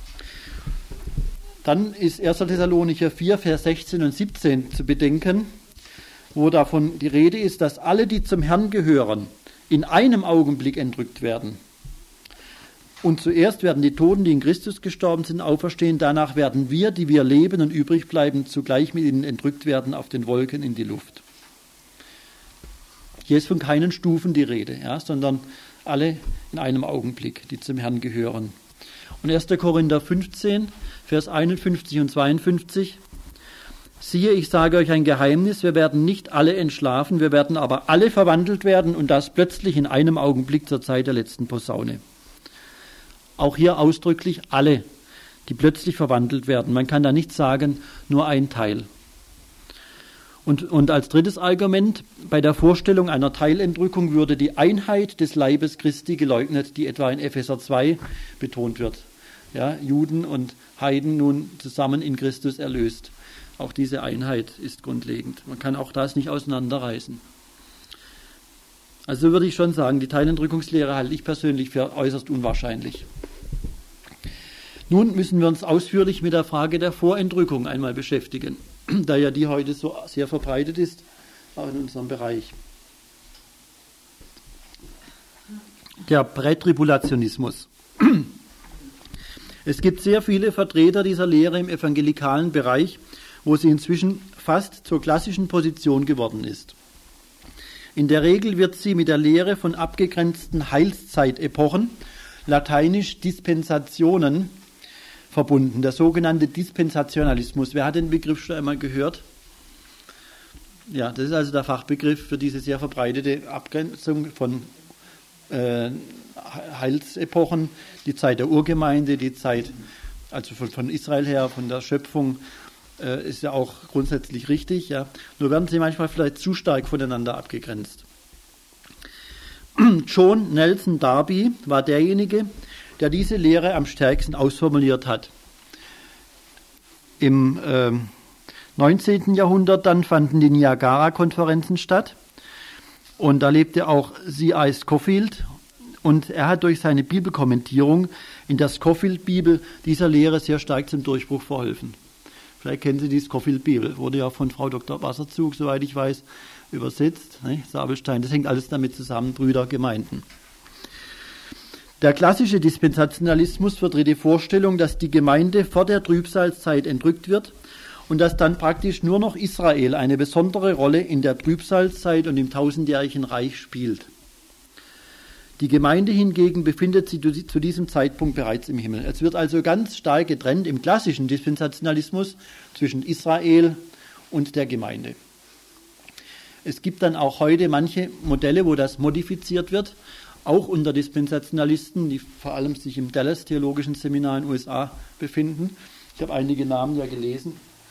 Dann ist erster Thessalonicher vier, Vers sechzehn und siebzehn zu bedenken, wo davon die Rede ist, dass alle, die zum Herrn gehören, in einem Augenblick entrückt werden. Und zuerst werden die Toten, die in Christus gestorben sind, auferstehen. Danach werden wir, die wir leben und übrig bleiben, zugleich mit ihnen entrückt werden auf den Wolken in die Luft. Hier ist von keinen Stufen die Rede, ja, sondern alle in einem Augenblick, die zum Herrn gehören. Und erster Korinther fünfzehn, Vers einundfünfzig und zweiundfünfzig. Siehe, ich sage euch ein Geheimnis, wir werden nicht alle entschlafen, wir werden aber alle verwandelt werden und das plötzlich in einem Augenblick zur Zeit der letzten Posaune. Auch hier ausdrücklich alle, die plötzlich verwandelt werden. Man kann da nicht sagen, nur ein Teil. Und, und als drittes Argument, bei der Vorstellung einer Teilentrückung würde die Einheit des Leibes Christi geleugnet, die etwa in Epheser zwei betont wird. Ja, Juden und Heiden nun zusammen in Christus erlöst. Auch diese Einheit ist grundlegend. Man kann auch das nicht auseinanderreißen. Also würde ich schon sagen, die Teilentrückungslehre halte ich persönlich für äußerst unwahrscheinlich. Nun müssen wir uns ausführlich mit der Frage der Vorentrückung einmal beschäftigen, da ja die heute so sehr verbreitet ist, auch in unserem Bereich. Der Prätribulationismus. Es gibt sehr viele Vertreter dieser Lehre im evangelikalen Bereich, wo sie inzwischen fast zur klassischen Position geworden ist. In der Regel wird sie mit der Lehre von abgegrenzten Heilszeitepochen, lateinisch Dispensationen, verbunden, der sogenannte Dispensationalismus. Wer hat den Begriff schon einmal gehört? Ja, das ist also der Fachbegriff für diese sehr verbreitete Abgrenzung von äh, Heilsepochen, die Zeit der Urgemeinde, die Zeit, also von, von Israel her, von der Schöpfung, äh, ist ja auch grundsätzlich richtig. Ja. Nur werden sie manchmal vielleicht zu stark voneinander abgegrenzt. John Nelson Darby war derjenige, der diese Lehre am stärksten ausformuliert hat. Im äh, neunzehnten Jahrhundert dann fanden die Niagara-Konferenzen statt und da lebte auch C I Scofield und er hat durch seine Bibelkommentierung in der Scofield-Bibel dieser Lehre sehr stark zum Durchbruch verholfen. Vielleicht kennen Sie die Scofield-Bibel, wurde ja von Frau Doktor Wasserzug, soweit ich weiß, übersetzt, ne? Sabelstein, das hängt alles damit zusammen, Brüder, Gemeinden. Der klassische Dispensationalismus vertritt die Vorstellung, dass die Gemeinde vor der Trübsalzeit entrückt wird und dass dann praktisch nur noch Israel eine besondere Rolle in der Trübsalzeit und im tausendjährigen Reich spielt. Die Gemeinde hingegen befindet sich zu diesem Zeitpunkt bereits im Himmel. Es wird also ganz stark getrennt im klassischen Dispensationalismus zwischen Israel und der Gemeinde. Es gibt dann auch heute manche Modelle, wo das modifiziert wird, auch unter Dispensationalisten, die vor allem sich im Dallas Theologischen Seminar in den U S A befinden. Ich habe einige Namen ja gelesen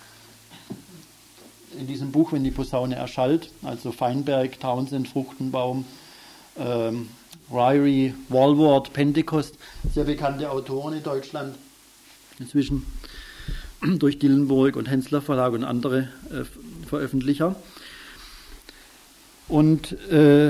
in diesem Buch, wenn die Posaune erschallt, also Feinberg, Townsend, Fruchtenbaum, ähm, Ryrie, Walworth, Pentecost, sehr bekannte Autoren in Deutschland, inzwischen durch Dillenburg und Hensler Verlag und andere äh, Veröffentlicher. Und äh,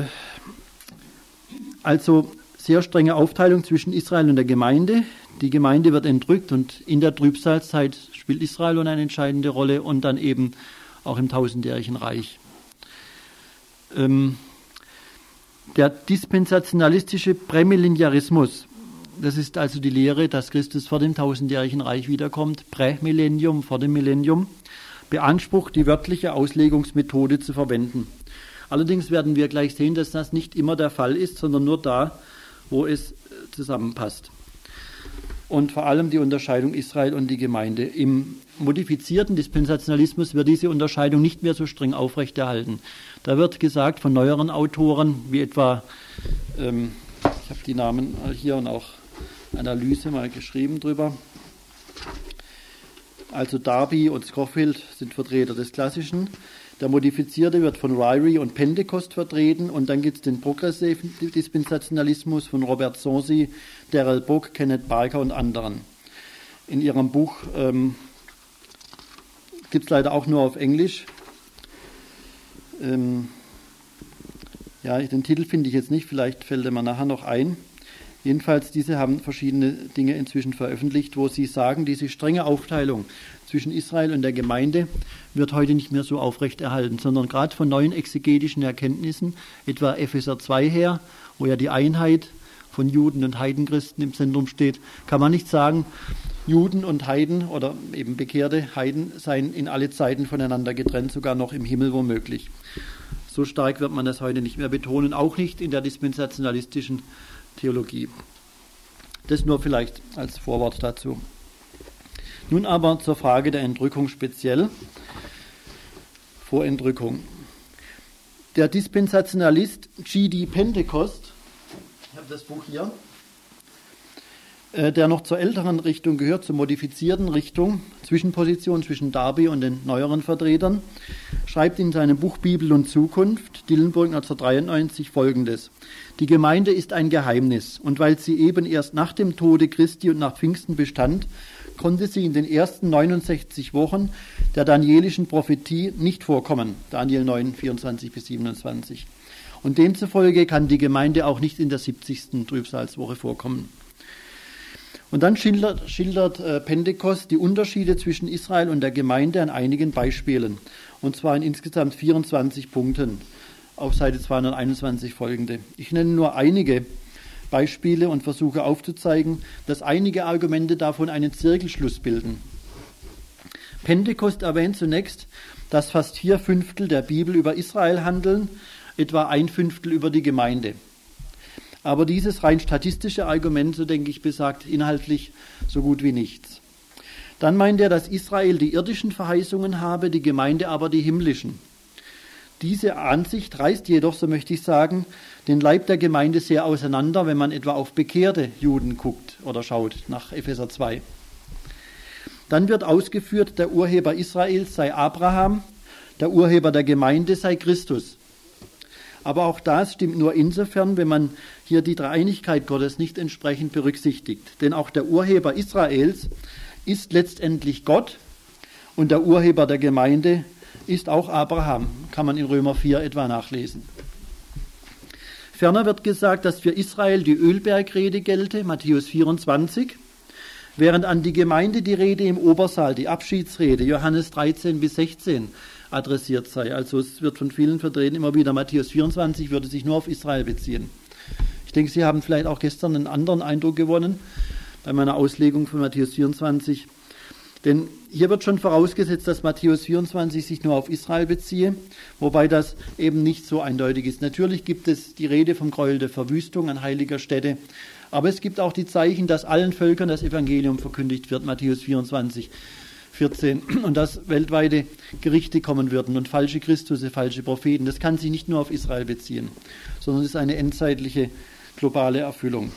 also sehr strenge Aufteilung zwischen Israel und der Gemeinde. Die Gemeinde wird entrückt und in der Trübsalzeit spielt Israel eine entscheidende Rolle und dann eben auch im tausendjährigen Reich. Ähm, der dispensationalistische Prämillenniarismus, das ist also die Lehre, dass Christus vor dem tausendjährigen Reich wiederkommt, Prämillennium, vor dem Millennium, beansprucht, die wörtliche Auslegungsmethode zu verwenden. Allerdings werden wir gleich sehen, dass das nicht immer der Fall ist, sondern nur da, wo es zusammenpasst. Und vor allem die Unterscheidung Israel und die Gemeinde. Im modifizierten Dispensationalismus wird diese Unterscheidung nicht mehr so streng aufrechterhalten. Da wird gesagt von neueren Autoren, wie etwa, ähm, ich habe die Namen hier und auch Analyse mal geschrieben drüber, also Darby und Scofield sind Vertreter des Klassischen. Der Modifizierte wird von Ryrie und Pentecost vertreten und dann gibt es den progressiven Dispensationalismus von Robert Sonsi, Darrell Bock, Kenneth Barker und anderen. In ihrem Buch ähm, gibt es leider auch nur auf Englisch. Ähm, ja, den Titel finde ich jetzt nicht, vielleicht fällt er mir nachher noch ein. Jedenfalls, diese haben verschiedene Dinge inzwischen veröffentlicht, wo sie sagen, diese strenge Aufteilung zwischen Israel und der Gemeinde wird heute nicht mehr so aufrechterhalten, sondern gerade von neuen exegetischen Erkenntnissen, etwa Epheser zwei her, wo ja die Einheit von Juden und Heidenchristen im Zentrum steht, kann man nicht sagen, Juden und Heiden oder eben bekehrte Heiden seien in alle Zeiten voneinander getrennt, sogar noch im Himmel womöglich. So stark wird man das heute nicht mehr betonen, auch nicht in der dispensationalistischen Theologie. Das nur vielleicht als Vorwort dazu. Nun aber zur Frage der Entrückung speziell, vor Entrückung. Der Dispensationalist G D Pentecost, ich habe das Buch hier, der noch zur älteren Richtung gehört, zur modifizierten Richtung, Zwischenposition zwischen Darby und den neueren Vertretern, schreibt in seinem Buch Bibel und Zukunft, Dillenburg neunzehnhundertdreiundneunzig, Folgendes. Die Gemeinde ist ein Geheimnis und weil sie eben erst nach dem Tode Christi und nach Pfingsten bestand, konnte sie in den ersten neunundsechzig Wochen der danielischen Prophetie nicht vorkommen, Daniel neun, vierundzwanzig bis siebenundzwanzig. Und demzufolge kann die Gemeinde auch nicht in der siebzigsten Trübsalswoche vorkommen. Und dann schildert, schildert äh, Pentecost die Unterschiede zwischen Israel und der Gemeinde an einigen Beispielen, und zwar in insgesamt vierundzwanzig Punkten, auf Seite zweihunderteinundzwanzig folgende. Ich nenne nur einige Beispiele und versuche aufzuzeigen, dass einige Argumente davon einen Zirkelschluss bilden. Pentecost erwähnt zunächst, dass fast vier Fünftel der Bibel über Israel handeln, etwa ein Fünftel über die Gemeinde. Aber dieses rein statistische Argument, so denke ich, besagt inhaltlich so gut wie nichts. Dann meint er, dass Israel die irdischen Verheißungen habe, die Gemeinde aber die himmlischen. Diese Ansicht reißt jedoch, so möchte ich sagen, den Leib der Gemeinde sehr auseinander, wenn man etwa auf bekehrte Juden guckt oder schaut, nach Epheser zwei. Dann wird ausgeführt, der Urheber Israels sei Abraham, der Urheber der Gemeinde sei Christus. Aber auch das stimmt nur insofern, wenn man hier die Dreieinigkeit Gottes nicht entsprechend berücksichtigt. Denn auch der Urheber Israels ist letztendlich Gott und der Urheber der Gemeinde ist auch Abraham. Kann man in Römer vier etwa nachlesen. Ferner wird gesagt, dass für Israel die Ölbergrede gelte, Matthäus vierundzwanzig, während an die Gemeinde die Rede im Obersaal, die Abschiedsrede, Johannes dreizehn bis sechzehn, adressiert sei. Also es wird von vielen vertreten immer wieder, Matthäus vierundzwanzig würde sich nur auf Israel beziehen. Ich denke, Sie haben vielleicht auch gestern einen anderen Eindruck gewonnen bei meiner Auslegung von Matthäus vierundzwanzig. Denn hier wird schon vorausgesetzt, dass Matthäus vierundzwanzig sich nur auf Israel beziehe, wobei das eben nicht so eindeutig ist. Natürlich gibt es die Rede vom Gräuel der Verwüstung an heiliger Stätte, aber es gibt auch die Zeichen, dass allen Völkern das Evangelium verkündigt wird, Matthäus vierundzwanzig, vierzehn, und dass weltweite Gerichte kommen würden und falsche Christusse, falsche Propheten. Das kann sich nicht nur auf Israel beziehen, sondern es ist eine endzeitliche globale Erfüllung.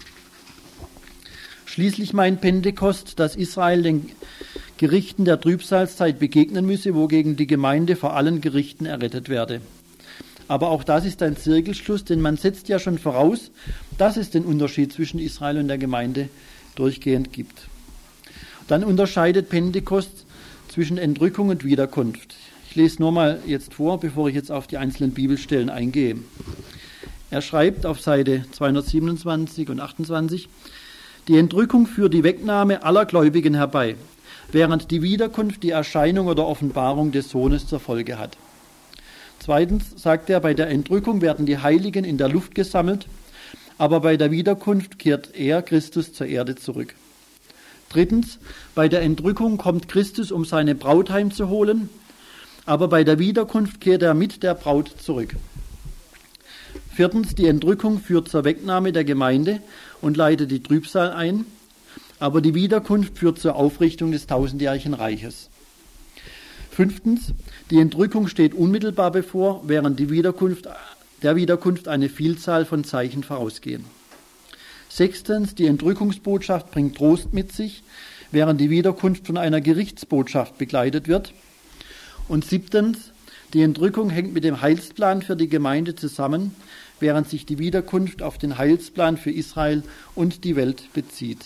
Schließlich meint Pentekost, dass Israel den Gerichten der Trübsalzeit begegnen müsse, wogegen die Gemeinde vor allen Gerichten errettet werde. Aber auch das ist ein Zirkelschluss, denn man setzt ja schon voraus, dass es den Unterschied zwischen Israel und der Gemeinde durchgehend gibt. Dann unterscheidet Pentekost zwischen Entrückung und Wiederkunft. Ich lese nur mal jetzt vor, bevor ich jetzt auf die einzelnen Bibelstellen eingehe. Er schreibt auf Seite zweihundertsiebenundzwanzig und achtundzwanzig, die Entrückung führt die Wegnahme aller Gläubigen herbei, während die Wiederkunft die Erscheinung oder Offenbarung des Sohnes zur Folge hat. Zweitens sagt er, bei der Entrückung werden die Heiligen in der Luft gesammelt, aber bei der Wiederkunft kehrt er, Christus, zur Erde zurück. Drittens, bei der Entrückung kommt Christus, um seine Braut heimzuholen, aber bei der Wiederkunft kehrt er mit der Braut zurück. Viertens, die Entrückung führt zur Wegnahme der Gemeinde und leitet die Trübsal ein, aber die Wiederkunft führt zur Aufrichtung des tausendjährigen Reiches. Fünftens, die Entrückung steht unmittelbar bevor, während die Wiederkunft, der Wiederkunft eine Vielzahl von Zeichen vorausgehen. Sechstens, die Entrückungsbotschaft bringt Trost mit sich, während die Wiederkunft von einer Gerichtsbotschaft begleitet wird. Und siebtens, die Entrückung hängt mit dem Heilsplan für die Gemeinde zusammen, während sich die Wiederkunft auf den Heilsplan für Israel und die Welt bezieht.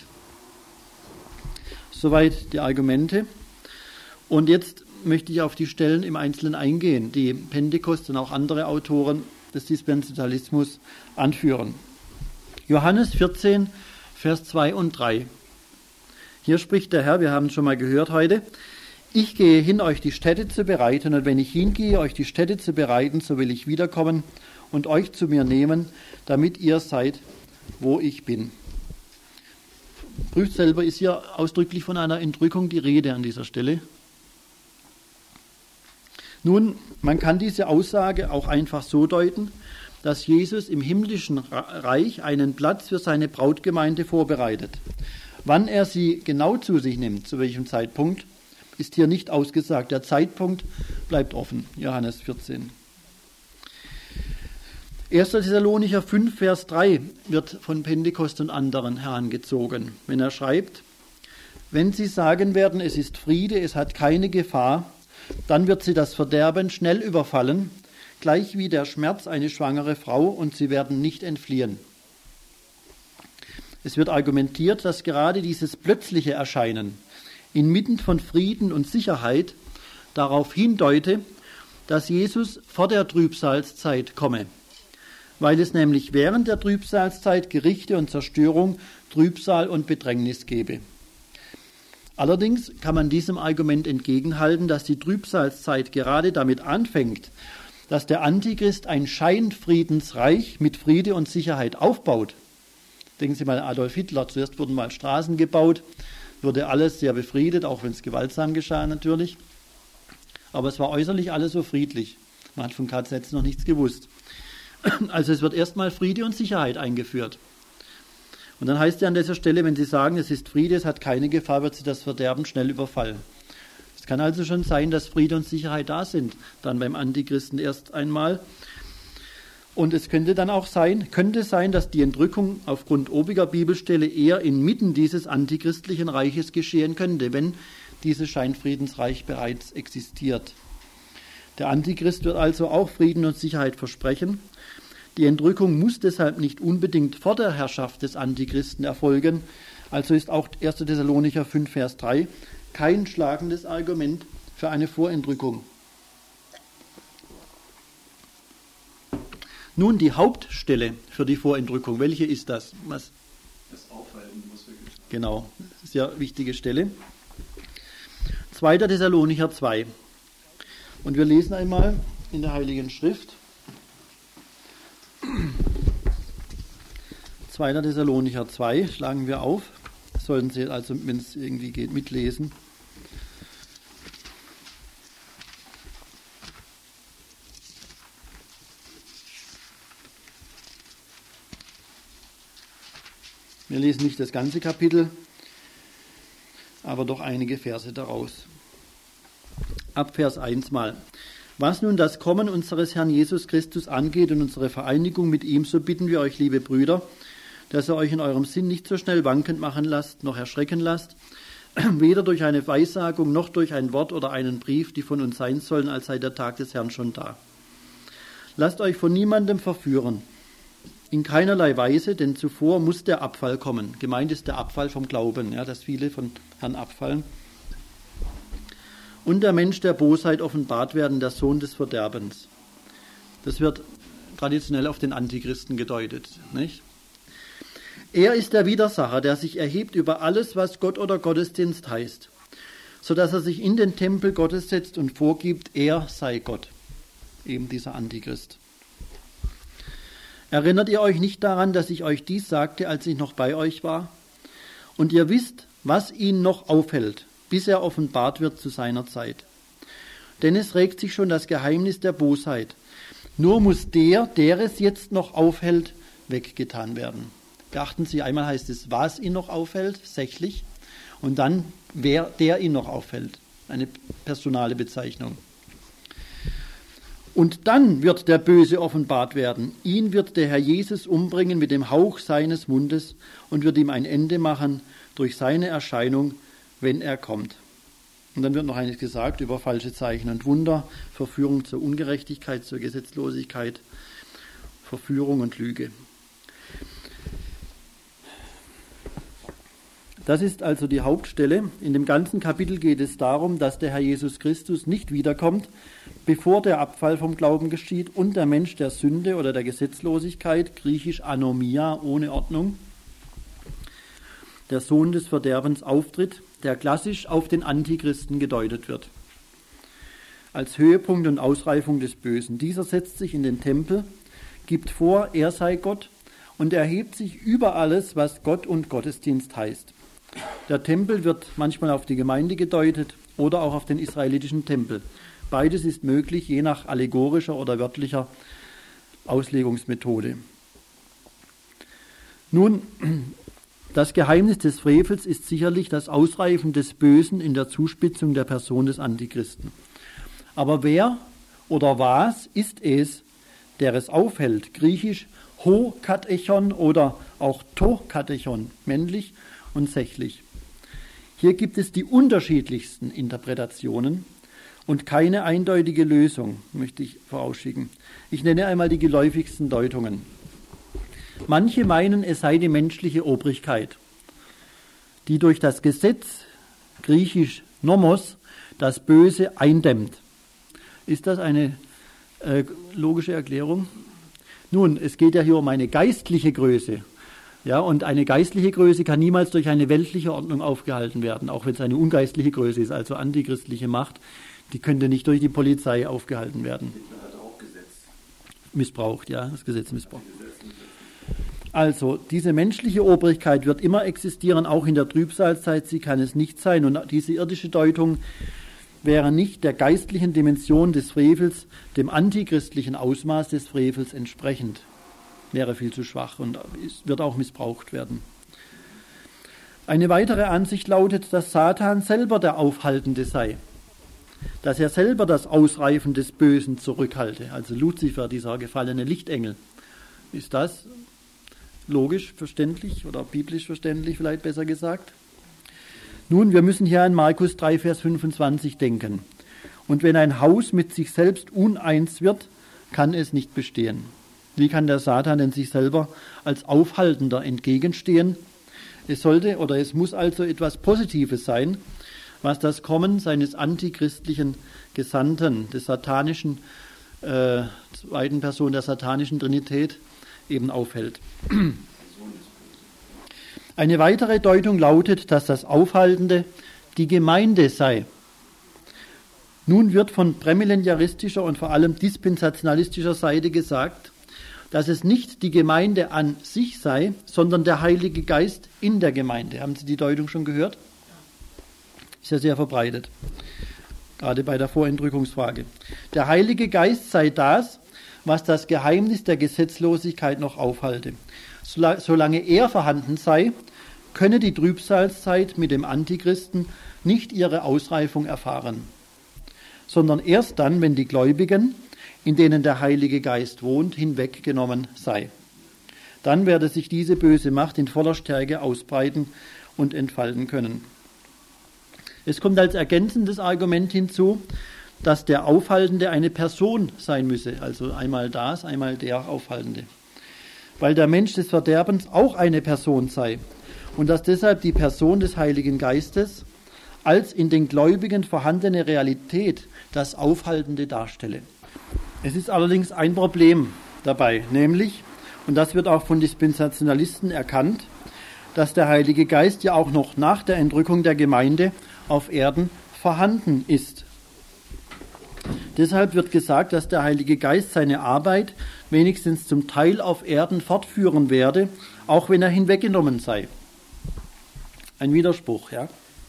Soweit die Argumente. Und jetzt möchte ich auf die Stellen im Einzelnen eingehen, die Pentekost und auch andere Autoren des Dispensationalismus anführen. Johannes vierzehn, Vers zwei und drei. Hier spricht der Herr, wir haben es schon mal gehört heute, ich gehe hin, euch die Stätte zu bereiten, und wenn ich hingehe, euch die Stätte zu bereiten, so will ich wiederkommen und euch zu mir nehmen, damit ihr seid, wo ich bin. Prüft selber, ist hier ausdrücklich von einer Entrückung die Rede an dieser Stelle. Nun, man kann diese Aussage auch einfach so deuten, dass Jesus im himmlischen Reich einen Platz für seine Brautgemeinde vorbereitet. Wann er sie genau zu sich nimmt, zu welchem Zeitpunkt, ist hier nicht ausgesagt. Der Zeitpunkt bleibt offen, Johannes vierzehn. erster Thessalonicher fünf, Vers drei wird von Pentekost und anderen herangezogen, wenn er schreibt, wenn sie sagen werden, es ist Friede, es hat keine Gefahr, dann wird sie das Verderben schnell überfallen, gleich wie der Schmerz eine schwangere Frau, und sie werden nicht entfliehen. Es wird argumentiert, dass gerade dieses plötzliche Erscheinen inmitten von Frieden und Sicherheit darauf hindeute, dass Jesus vor der Trübsalzeit komme, weil es nämlich während der Trübsalzeit Gerichte und Zerstörung, Trübsal und Bedrängnis gebe. Allerdings kann man diesem Argument entgegenhalten, dass die Trübsalzeit gerade damit anfängt, dass der Antichrist ein Scheinfriedensreich mit Friede und Sicherheit aufbaut. Denken Sie mal an Adolf Hitler, zuerst wurden mal Straßen gebaut, wurde alles sehr befriedet, auch wenn es gewaltsam geschah natürlich. Aber es war äußerlich alles so friedlich. Man hat von K Z noch nichts gewusst. Also es wird erstmal Friede und Sicherheit eingeführt. Und dann heißt es an dieser Stelle, wenn Sie sagen, es ist Friede, es hat keine Gefahr, wird sie das Verderben schnell überfallen. Es kann also schon sein, dass Friede und Sicherheit da sind, dann beim Antichristen erst einmal. Und es könnte dann auch sein, könnte sein, dass die Entrückung aufgrund obiger Bibelstelle eher inmitten dieses antichristlichen Reiches geschehen könnte, wenn dieses Scheinfriedensreich bereits existiert. Der Antichrist wird also auch Frieden und Sicherheit versprechen. Die Entrückung muss deshalb nicht unbedingt vor der Herrschaft des Antichristen erfolgen. Also ist auch erster Thessalonicher fünf, Vers drei kein schlagendes Argument für eine Vorentrückung. Nun die Hauptstelle für die Vorentrückung. Welche ist das? Was? Das Aufhalten muss wirklich. Genau, sehr wichtige Stelle. zweiter Thessalonicher zwei. Und wir lesen einmal in der Heiligen Schrift. zweiter Thessalonicher zwei schlagen wir auf. Sollten Sie also, wenn es irgendwie geht, mitlesen. Wir lesen nicht das ganze Kapitel, aber doch einige Verse daraus. Ab Vers eins mal. Was nun das Kommen unseres Herrn Jesus Christus angeht und unsere Vereinigung mit ihm, so bitten wir euch, liebe Brüder, dass ihr euch in eurem Sinn nicht so schnell wankend machen lasst, noch erschrecken lasst, weder durch eine Weissagung noch durch ein Wort oder einen Brief, die von uns sein sollen, als sei der Tag des Herrn schon da. Lasst euch von niemandem verführen, in keinerlei Weise, denn zuvor muss der Abfall kommen. Gemeint ist der Abfall vom Glauben, ja, dass viele von Herrn abfallen. Und der Mensch der Bosheit offenbart werden, der Sohn des Verderbens. Das wird traditionell auf den Antichristen gedeutet, nicht? Er ist der Widersacher, der sich erhebt über alles, was Gott oder Gottesdienst heißt, sodass er sich in den Tempel Gottes setzt und vorgibt, er sei Gott, eben dieser Antichrist. Erinnert ihr euch nicht daran, dass ich euch dies sagte, als ich noch bei euch war? Und ihr wisst, was ihn noch aufhält, bis er offenbart wird zu seiner Zeit. Denn es regt sich schon das Geheimnis der Bosheit. Nur muss der, der es jetzt noch aufhält, weggetan werden. Beachten Sie, einmal heißt es, was ihn noch aufhält, sächlich, und dann, wer der ihn noch aufhält. Eine personale Bezeichnung. Und dann wird der Böse offenbart werden. Ihn wird der Herr Jesus umbringen mit dem Hauch seines Mundes und wird ihm ein Ende machen durch seine Erscheinung, wenn er kommt. Und dann wird noch eines gesagt über falsche Zeichen und Wunder, Verführung zur Ungerechtigkeit, zur Gesetzlosigkeit, Verführung und Lüge. Das ist also die Hauptstelle. In dem ganzen Kapitel geht es darum, dass der Herr Jesus Christus nicht wiederkommt, bevor der Abfall vom Glauben geschieht und der Mensch der Sünde oder der Gesetzlosigkeit, griechisch Anomia, ohne Ordnung, der Sohn des Verderbens auftritt, der klassisch auf den Antichristen gedeutet wird. Als Höhepunkt und Ausreifung des Bösen. Dieser setzt sich in den Tempel, gibt vor, er sei Gott und erhebt sich über alles, was Gott und Gottesdienst heißt. Der Tempel wird manchmal auf die Gemeinde gedeutet oder auch auf den israelitischen Tempel. Beides ist möglich, je nach allegorischer oder wörtlicher Auslegungsmethode. Nun, das Geheimnis des Frevels ist sicherlich das Ausreifen des Bösen in der Zuspitzung der Person des Antichristen. Aber wer oder was ist es, der es aufhält? Griechisch ho katechon oder auch to katechon, männlich und sächlich. Hier gibt es die unterschiedlichsten Interpretationen und keine eindeutige Lösung, möchte ich vorausschicken. Ich nenne einmal die geläufigsten Deutungen. Manche meinen, es sei die menschliche Obrigkeit, die durch das Gesetz, griechisch nomos, das Böse eindämmt. Ist das eine äh, logische Erklärung? Nun, es geht ja hier um eine geistliche Größe. Ja, und eine geistliche Größe kann niemals durch eine weltliche Ordnung aufgehalten werden, auch wenn es eine ungeistliche Größe ist, also antichristliche Macht, die könnte nicht durch die Polizei aufgehalten werden. Hitler hat auch Gesetz. Missbraucht, ja, das Gesetz missbraucht. Also, diese menschliche Obrigkeit wird immer existieren, auch in der Trübsalzeit, sie kann es nicht sein. Und diese irdische Deutung wäre nicht der geistlichen Dimension des Frevels, dem antichristlichen Ausmaß des Frevels entsprechend. Wäre viel zu schwach und wird auch missbraucht werden. Eine weitere Ansicht lautet, dass Satan selber der Aufhaltende sei. dass er selber das Ausreifen des Bösen zurückhalte. Also Luzifer, dieser gefallene Lichtengel. Ist das logisch verständlich oder biblisch verständlich, vielleicht besser gesagt? Nun, wir müssen hier an Markus drei, Vers fünfundzwanzig denken. Und wenn ein Haus mit sich selbst uneins wird, kann es nicht bestehen. Wie kann der Satan denn sich selber als Aufhaltender entgegenstehen? Es sollte oder es muss also etwas Positives sein, was das Kommen seines antichristlichen Gesandten, des satanischen, äh, zweiten Person der satanischen Trinität, eben aufhält. Eine weitere Deutung lautet, dass das Aufhaltende die Gemeinde sei. Nun wird von prämillenniaristischer und vor allem dispensationalistischer Seite gesagt, dass es nicht die Gemeinde an sich sei, sondern der Heilige Geist in der Gemeinde. Haben Sie die Deutung schon gehört? Ist ja sehr verbreitet, gerade bei der Vorentrückungsfrage. Der Heilige Geist sei das, was das Geheimnis der Gesetzlosigkeit noch aufhalte. Solange er vorhanden sei, könne die Trübsalzeit mit dem Antichristen nicht ihre Ausreifung erfahren, sondern erst dann, wenn die Gläubigen, in denen der Heilige Geist wohnt, hinweggenommen sei. Dann werde sich diese böse Macht in voller Stärke ausbreiten und entfalten können. Es kommt als ergänzendes Argument hinzu, dass der Aufhaltende eine Person sein müsse, also einmal das, einmal der Aufhaltende. Weil der Mensch des Verderbens auch eine Person sei und dass deshalb die Person des Heiligen Geistes als in den Gläubigen vorhandene Realität das Aufhaltende darstelle. Es ist allerdings ein Problem dabei, nämlich, und das wird auch von Dispensationalisten erkannt, dass der Heilige Geist ja auch noch nach der Entrückung der Gemeinde auf Erden vorhanden ist. Deshalb wird gesagt, dass der Heilige Geist seine Arbeit wenigstens zum Teil auf Erden fortführen werde, auch wenn er hinweggenommen sei. Ein Widerspruch, ja.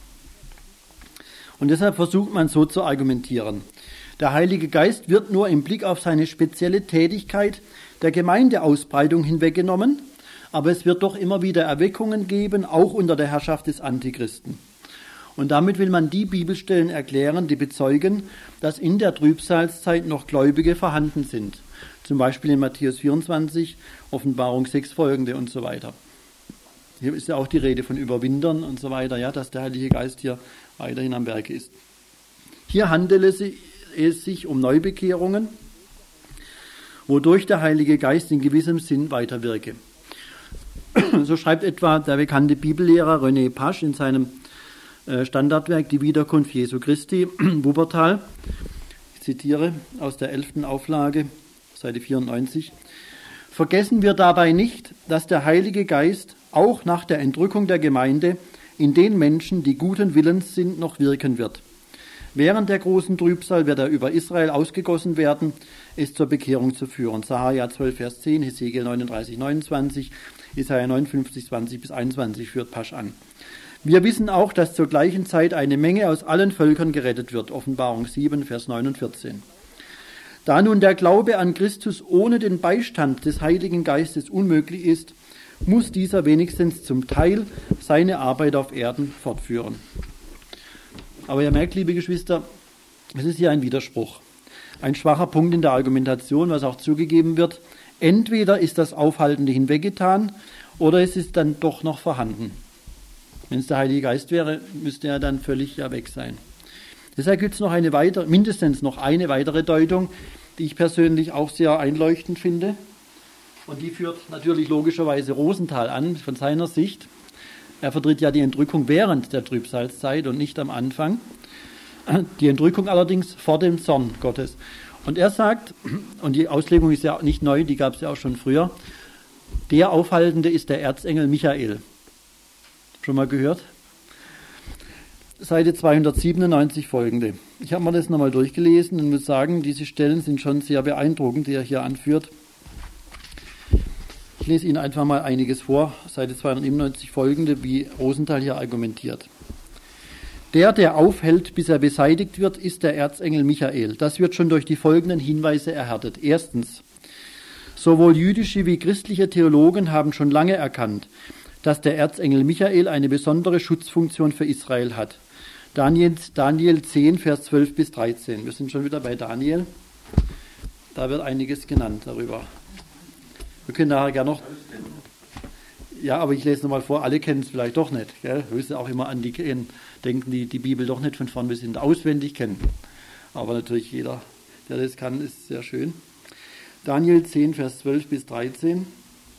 Und deshalb versucht man so zu argumentieren. Der Heilige Geist wird nur im Blick auf seine spezielle Tätigkeit der Gemeindeausbreitung hinweggenommen, aber es wird doch immer wieder Erweckungen geben, auch unter der Herrschaft des Antichristen. Und damit will man die Bibelstellen erklären, die bezeugen, dass in der Trübsalzeit noch Gläubige vorhanden sind. Zum Beispiel in Matthäus vierundzwanzig, Offenbarung sechs folgende und so weiter. Hier ist ja auch die Rede von Überwindern und so weiter, ja, dass der Heilige Geist hier weiterhin am Werke ist. Hier handelt es sich um Neubekehrungen, wodurch der Heilige Geist in gewissem Sinn weiterwirke. So schreibt etwa der bekannte Bibellehrer René Pasch in seinem Standardwerk Die Wiederkunft Jesu Christi, Wuppertal. Ich zitiere aus der elften Auflage, Seite vierundneunzig. Vergessen wir dabei nicht, dass der Heilige Geist auch nach der Entrückung der Gemeinde in den Menschen, die guten Willens sind, noch wirken wird. Während der großen Trübsal wird er über Israel ausgegossen werden, es zur Bekehrung zu führen. Sacharja zwölf, Vers zehn, Hesekiel neununddreißig, neunundzwanzig, Jesaja neunundfünfzig, zwanzig bis einundzwanzig führt Pasch an. Wir wissen auch, dass zur gleichen Zeit eine Menge aus allen Völkern gerettet wird. Offenbarung sieben, Vers neun und vierzehn. Da nun der Glaube an Christus ohne den Beistand des Heiligen Geistes unmöglich ist, muss dieser wenigstens zum Teil seine Arbeit auf Erden fortführen. Aber ihr merkt, liebe Geschwister, es ist hier ein Widerspruch. Ein schwacher Punkt in der Argumentation, was auch zugegeben wird. Entweder ist das Aufhaltende hinweggetan oder es ist dann doch noch vorhanden. Wenn es der Heilige Geist wäre, müsste er dann völlig ja weg sein. Deshalb gibt es noch eine weitere, mindestens noch eine weitere Deutung, die ich persönlich auch sehr einleuchtend finde. Und die führt natürlich logischerweise Rosenthal an, von seiner Sicht. Er vertritt ja die Entrückung während der Trübsalzeit und nicht am Anfang. Die Entrückung allerdings vor dem Zorn Gottes. Und er sagt, und die Auslegung ist ja nicht neu, die gab es ja auch schon früher, der Aufhaltende ist der Erzengel Michael. Schon mal gehört? Seite zweihundertsiebenundneunzig folgende. Ich habe mir das nochmal durchgelesen und muss sagen, diese Stellen sind schon sehr beeindruckend, die er hier anführt. Ich lese Ihnen einfach mal einiges vor, Seite zweihundertsiebenundneunzig folgende, wie Rosenthal hier argumentiert. Der, der aufhält, bis er beseitigt wird, ist der Erzengel Michael. Das wird schon durch die folgenden Hinweise erhärtet. Erstens, sowohl jüdische wie christliche Theologen haben schon lange erkannt, dass der Erzengel Michael eine besondere Schutzfunktion für Israel hat. Daniel, Daniel zehn, Vers zwölf bis dreizehn. Wir sind schon wieder bei Daniel. Da wird einiges genannt darüber. Wir können nachher gerne noch... Ja, aber ich lese nochmal vor, alle kennen es vielleicht doch nicht. Gell? Wir müssen auch immer an die denken, die die Bibel doch nicht von vorn bis hinten auswendig kennen. Aber natürlich jeder, der das kann, ist sehr schön. Daniel zehn, Vers zwölf bis dreizehn.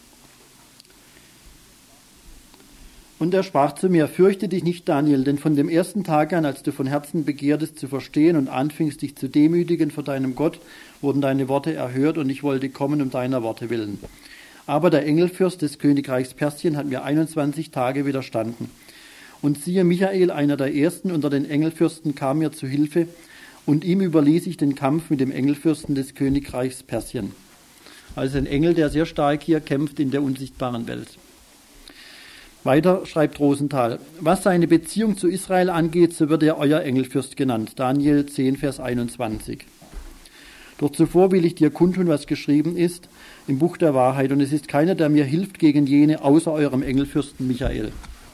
Und er sprach zu mir, fürchte dich nicht, Daniel, denn von dem ersten Tag an, als du von Herzen begehrtest zu verstehen und anfingst, dich zu demütigen vor deinem Gott, wurden deine Worte erhört und ich wollte kommen um deiner Worte willen. Aber der Engelfürst des Königreichs Persien hat mir einundzwanzig Tage widerstanden. Und siehe, Michael, einer der ersten unter den Engelfürsten, kam mir zu Hilfe, und ihm überließ ich den Kampf mit dem Engelfürsten des Königreichs Persien. Also ein Engel, der sehr stark hier kämpft in der unsichtbaren Welt. Weiter schreibt Rosenthal, was seine Beziehung zu Israel angeht, so wird er euer Engelfürst genannt. Daniel zehn, Vers einundzwanzig. Doch zuvor will ich dir kundtun, was geschrieben ist im Buch der Wahrheit, und es ist keiner, der mir hilft gegen jene, außer eurem Engelfürsten Michael.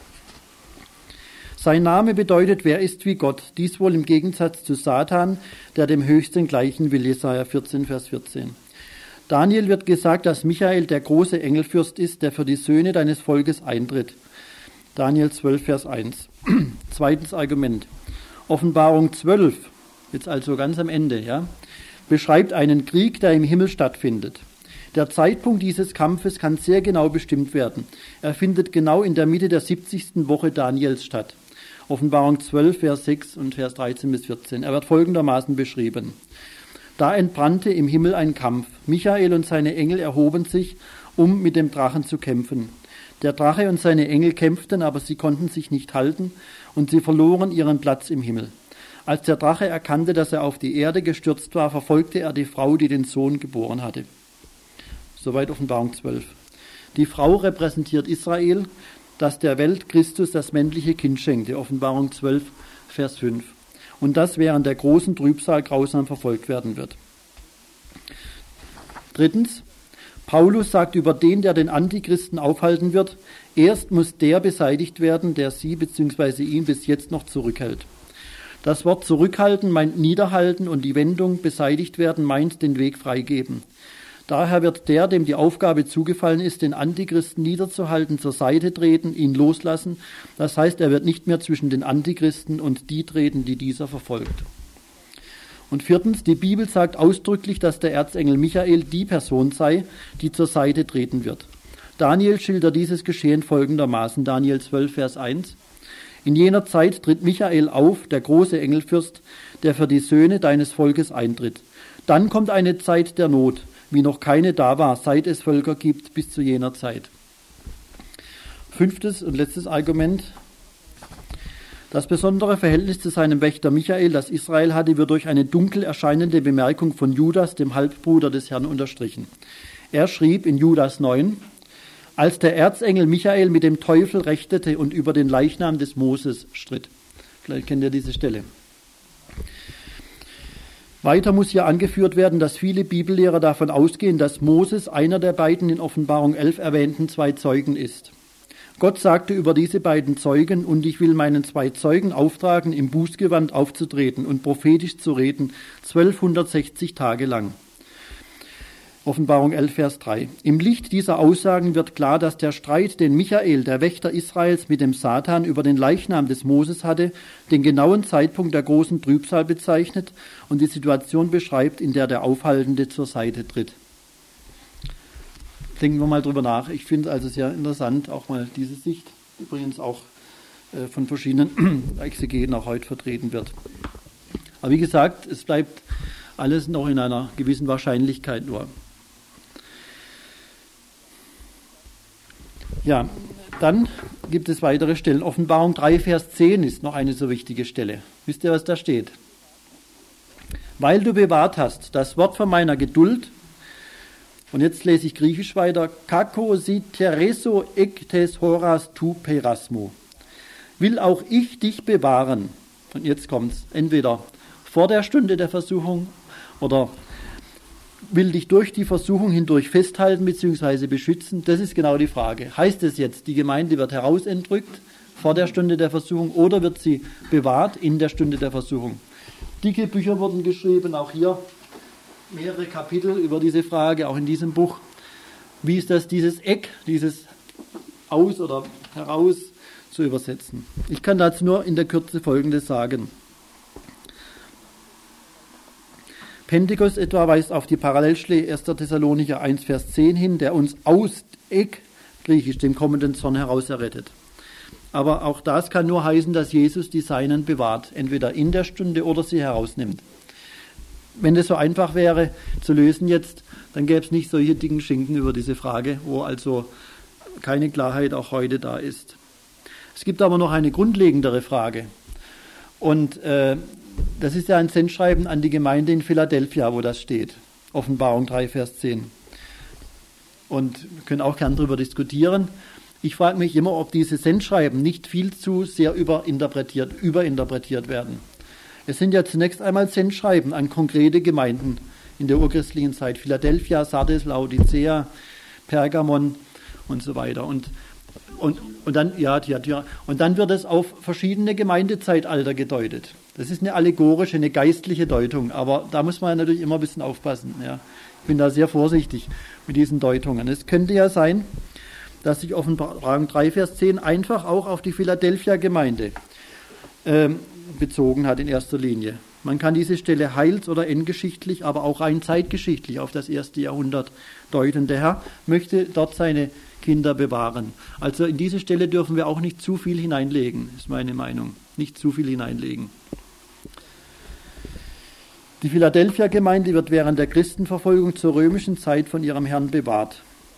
Sein Name bedeutet, wer ist wie Gott, dies wohl im Gegensatz zu Satan, der dem Höchsten gleichen will, Jesaja vierzehn, Vers vierzehn. Daniel wird gesagt, dass Michael der große Engelfürst ist, der für die Söhne deines Volkes eintritt. Daniel zwölf, Vers eins. Zweites Argument. Offenbarung zwölf, jetzt also ganz am Ende, ja, beschreibt einen Krieg, der im Himmel stattfindet. Der Zeitpunkt dieses Kampfes kann sehr genau bestimmt werden. Er findet genau in der Mitte der siebzigsten Woche Daniels statt. Offenbarung zwölf, Vers sechs und Vers dreizehn bis vierzehn. Er wird folgendermaßen beschrieben. Da entbrannte im Himmel ein Kampf. Michael und seine Engel erhoben sich, um mit dem Drachen zu kämpfen. Der Drache und seine Engel kämpften, aber sie konnten sich nicht halten und sie verloren ihren Platz im Himmel. Als der Drache erkannte, dass er auf die Erde gestürzt war, verfolgte er die Frau, die den Sohn geboren hatte. Soweit Offenbarung zwölf. Die Frau repräsentiert Israel, das der Welt Christus das männliche Kind schenkte. Offenbarung zwölf, Vers fünf. Und das während der großen Trübsal grausam verfolgt werden wird. Drittens, Paulus sagt über den, der den Antichristen aufhalten wird, erst muss der beseitigt werden, der sie bzw. ihn bis jetzt noch zurückhält. Das Wort zurückhalten meint niederhalten und die Wendung beseitigt werden meint den Weg freigeben. Daher wird der, dem die Aufgabe zugefallen ist, den Antichristen niederzuhalten, zur Seite treten, ihn loslassen. Das heißt, er wird nicht mehr zwischen den Antichristen und die treten, die dieser verfolgt. Und viertens, die Bibel sagt ausdrücklich, dass der Erzengel Michael die Person sei, die zur Seite treten wird. Daniel schildert dieses Geschehen folgendermaßen, Daniel zwölf, Vers eins. In jener Zeit tritt Michael auf, der große Engelfürst, der für die Söhne deines Volkes eintritt. Dann kommt eine Zeit der Not, wie noch keine da war, seit es Völker gibt, bis zu jener Zeit. Fünftes und letztes Argument. Das besondere Verhältnis zu seinem Wächter Michael, das Israel hatte, wird durch eine dunkel erscheinende Bemerkung von Judas, dem Halbbruder des Herrn, unterstrichen. Er schrieb in Judas neun, als der Erzengel Michael mit dem Teufel rechtete und über den Leichnam des Moses stritt. Vielleicht kennt ihr diese Stelle. Weiter muss hier angeführt werden, dass viele Bibellehrer davon ausgehen, dass Moses einer der beiden in Offenbarung elf erwähnten zwei Zeugen ist. Gott sagte über diese beiden Zeugen, und ich will meinen zwei Zeugen auftragen, im Bußgewand aufzutreten und prophetisch zu reden, zwölfhundertsechzig Tage lang. Offenbarung elf, Vers drei. Im Licht dieser Aussagen wird klar, dass der Streit, den Michael, der Wächter Israels, mit dem Satan über den Leichnam des Moses hatte, den genauen Zeitpunkt der großen Trübsal bezeichnet und die Situation beschreibt, in der der Aufhaltende zur Seite tritt. Denken wir mal drüber nach. Ich finde also sehr interessant, auch mal diese Sicht, übrigens auch äh, von verschiedenen Exegeten auch heute vertreten wird. Aber wie gesagt, es bleibt alles noch in einer gewissen Wahrscheinlichkeit nur. Ja, dann gibt es weitere Stellen. Offenbarung drei, Vers zehn ist noch eine so wichtige Stelle. Wisst ihr, was da steht? Weil du bewahrt hast das Wort von meiner Geduld, und jetzt lese ich griechisch weiter, kako si tereso ektes horas tu perasmo. Will auch ich dich bewahren. Und jetzt kommt's. Entweder vor der Stunde der Versuchung oder will dich durch die Versuchung hindurch festhalten bzw. beschützen. Das ist genau die Frage. Heißt es jetzt, die Gemeinde wird herausentrückt vor der Stunde der Versuchung, oder wird sie bewahrt in der Stunde der Versuchung? Dicke Bücher wurden geschrieben, auch hier mehrere Kapitel über diese Frage, auch in diesem Buch. Wie ist das, dieses Eck, dieses aus oder heraus zu übersetzen? Ich kann dazu nur in der Kürze Folgendes sagen. Pentekost etwa weist auf die Parallelstelle erster Thessalonicher eins, Vers zehn hin, der uns aus Eck, griechisch, dem kommenden Zorn heraus errettet. Aber auch das kann nur heißen, dass Jesus die Seinen bewahrt, entweder in der Stunde oder sie herausnimmt. Wenn das so einfach wäre zu lösen jetzt, dann gäbe es nicht solche dicken Schinken über diese Frage, wo also keine Klarheit auch heute da ist. Es gibt aber noch eine grundlegendere Frage. Und äh, das ist ja ein Sendschreiben an die Gemeinde in Philadelphia, wo das steht. Offenbarung drei, Vers zehn. Und wir können auch gern darüber diskutieren. Ich frage mich immer, ob diese Sendschreiben nicht viel zu sehr überinterpretiert, überinterpretiert werden. Es sind ja zunächst einmal Sendschreiben an konkrete Gemeinden in der urchristlichen Zeit. Philadelphia, Sardes, Laodicea, Pergamon und so weiter. Und, und, und, dann, ja, ja, ja, und dann wird es auf verschiedene Gemeindezeitalter gedeutet. Das ist eine allegorische, eine geistliche Deutung. Aber da muss man natürlich immer ein bisschen aufpassen. Ja. Ich bin da sehr vorsichtig mit diesen Deutungen. Es könnte ja sein, dass sich Offenbarung drei, Vers zehn einfach auch auf die Philadelphia-Gemeinde ähm, bezogen hat in erster Linie. Man kann diese Stelle heils- oder endgeschichtlich, aber auch rein zeitgeschichtlich auf das erste Jahrhundert deuten. Der Herr möchte dort seine Kinder bewahren. Also in diese Stelle dürfen wir auch nicht zu viel hineinlegen, ist meine Meinung. Nicht zu viel hineinlegen. Die Philadelphia-Gemeinde wird während der Christenverfolgung zur römischen Zeit von ihrem Herrn bewahrt.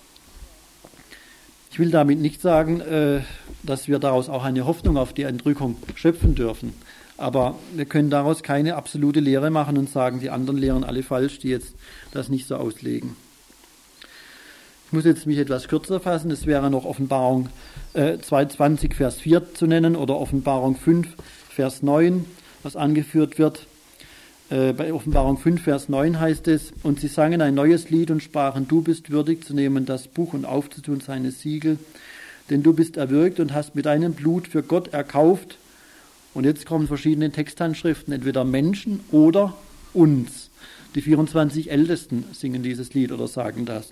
Ich will damit nicht sagen, dass wir daraus auch eine Hoffnung auf die Entrückung schöpfen dürfen. Aber wir können daraus keine absolute Lehre machen und sagen, die anderen lehren alle falsch, die jetzt das nicht so auslegen. Ich muss jetzt mich etwas kürzer fassen. Es wäre noch Offenbarung zweiundzwanzig, Vers vier zu nennen oder Offenbarung fünf, Vers neun, was angeführt wird. Bei Offenbarung fünf, Vers neun heißt es, und sie sangen ein neues Lied und sprachen, du bist würdig zu nehmen das Buch und aufzutun seine Siegel, denn du bist erwürgt und hast mit deinem Blut für Gott erkauft. Und jetzt kommen verschiedene Texthandschriften, entweder Menschen oder uns. Die vierundzwanzig Ältesten singen dieses Lied oder sagen das.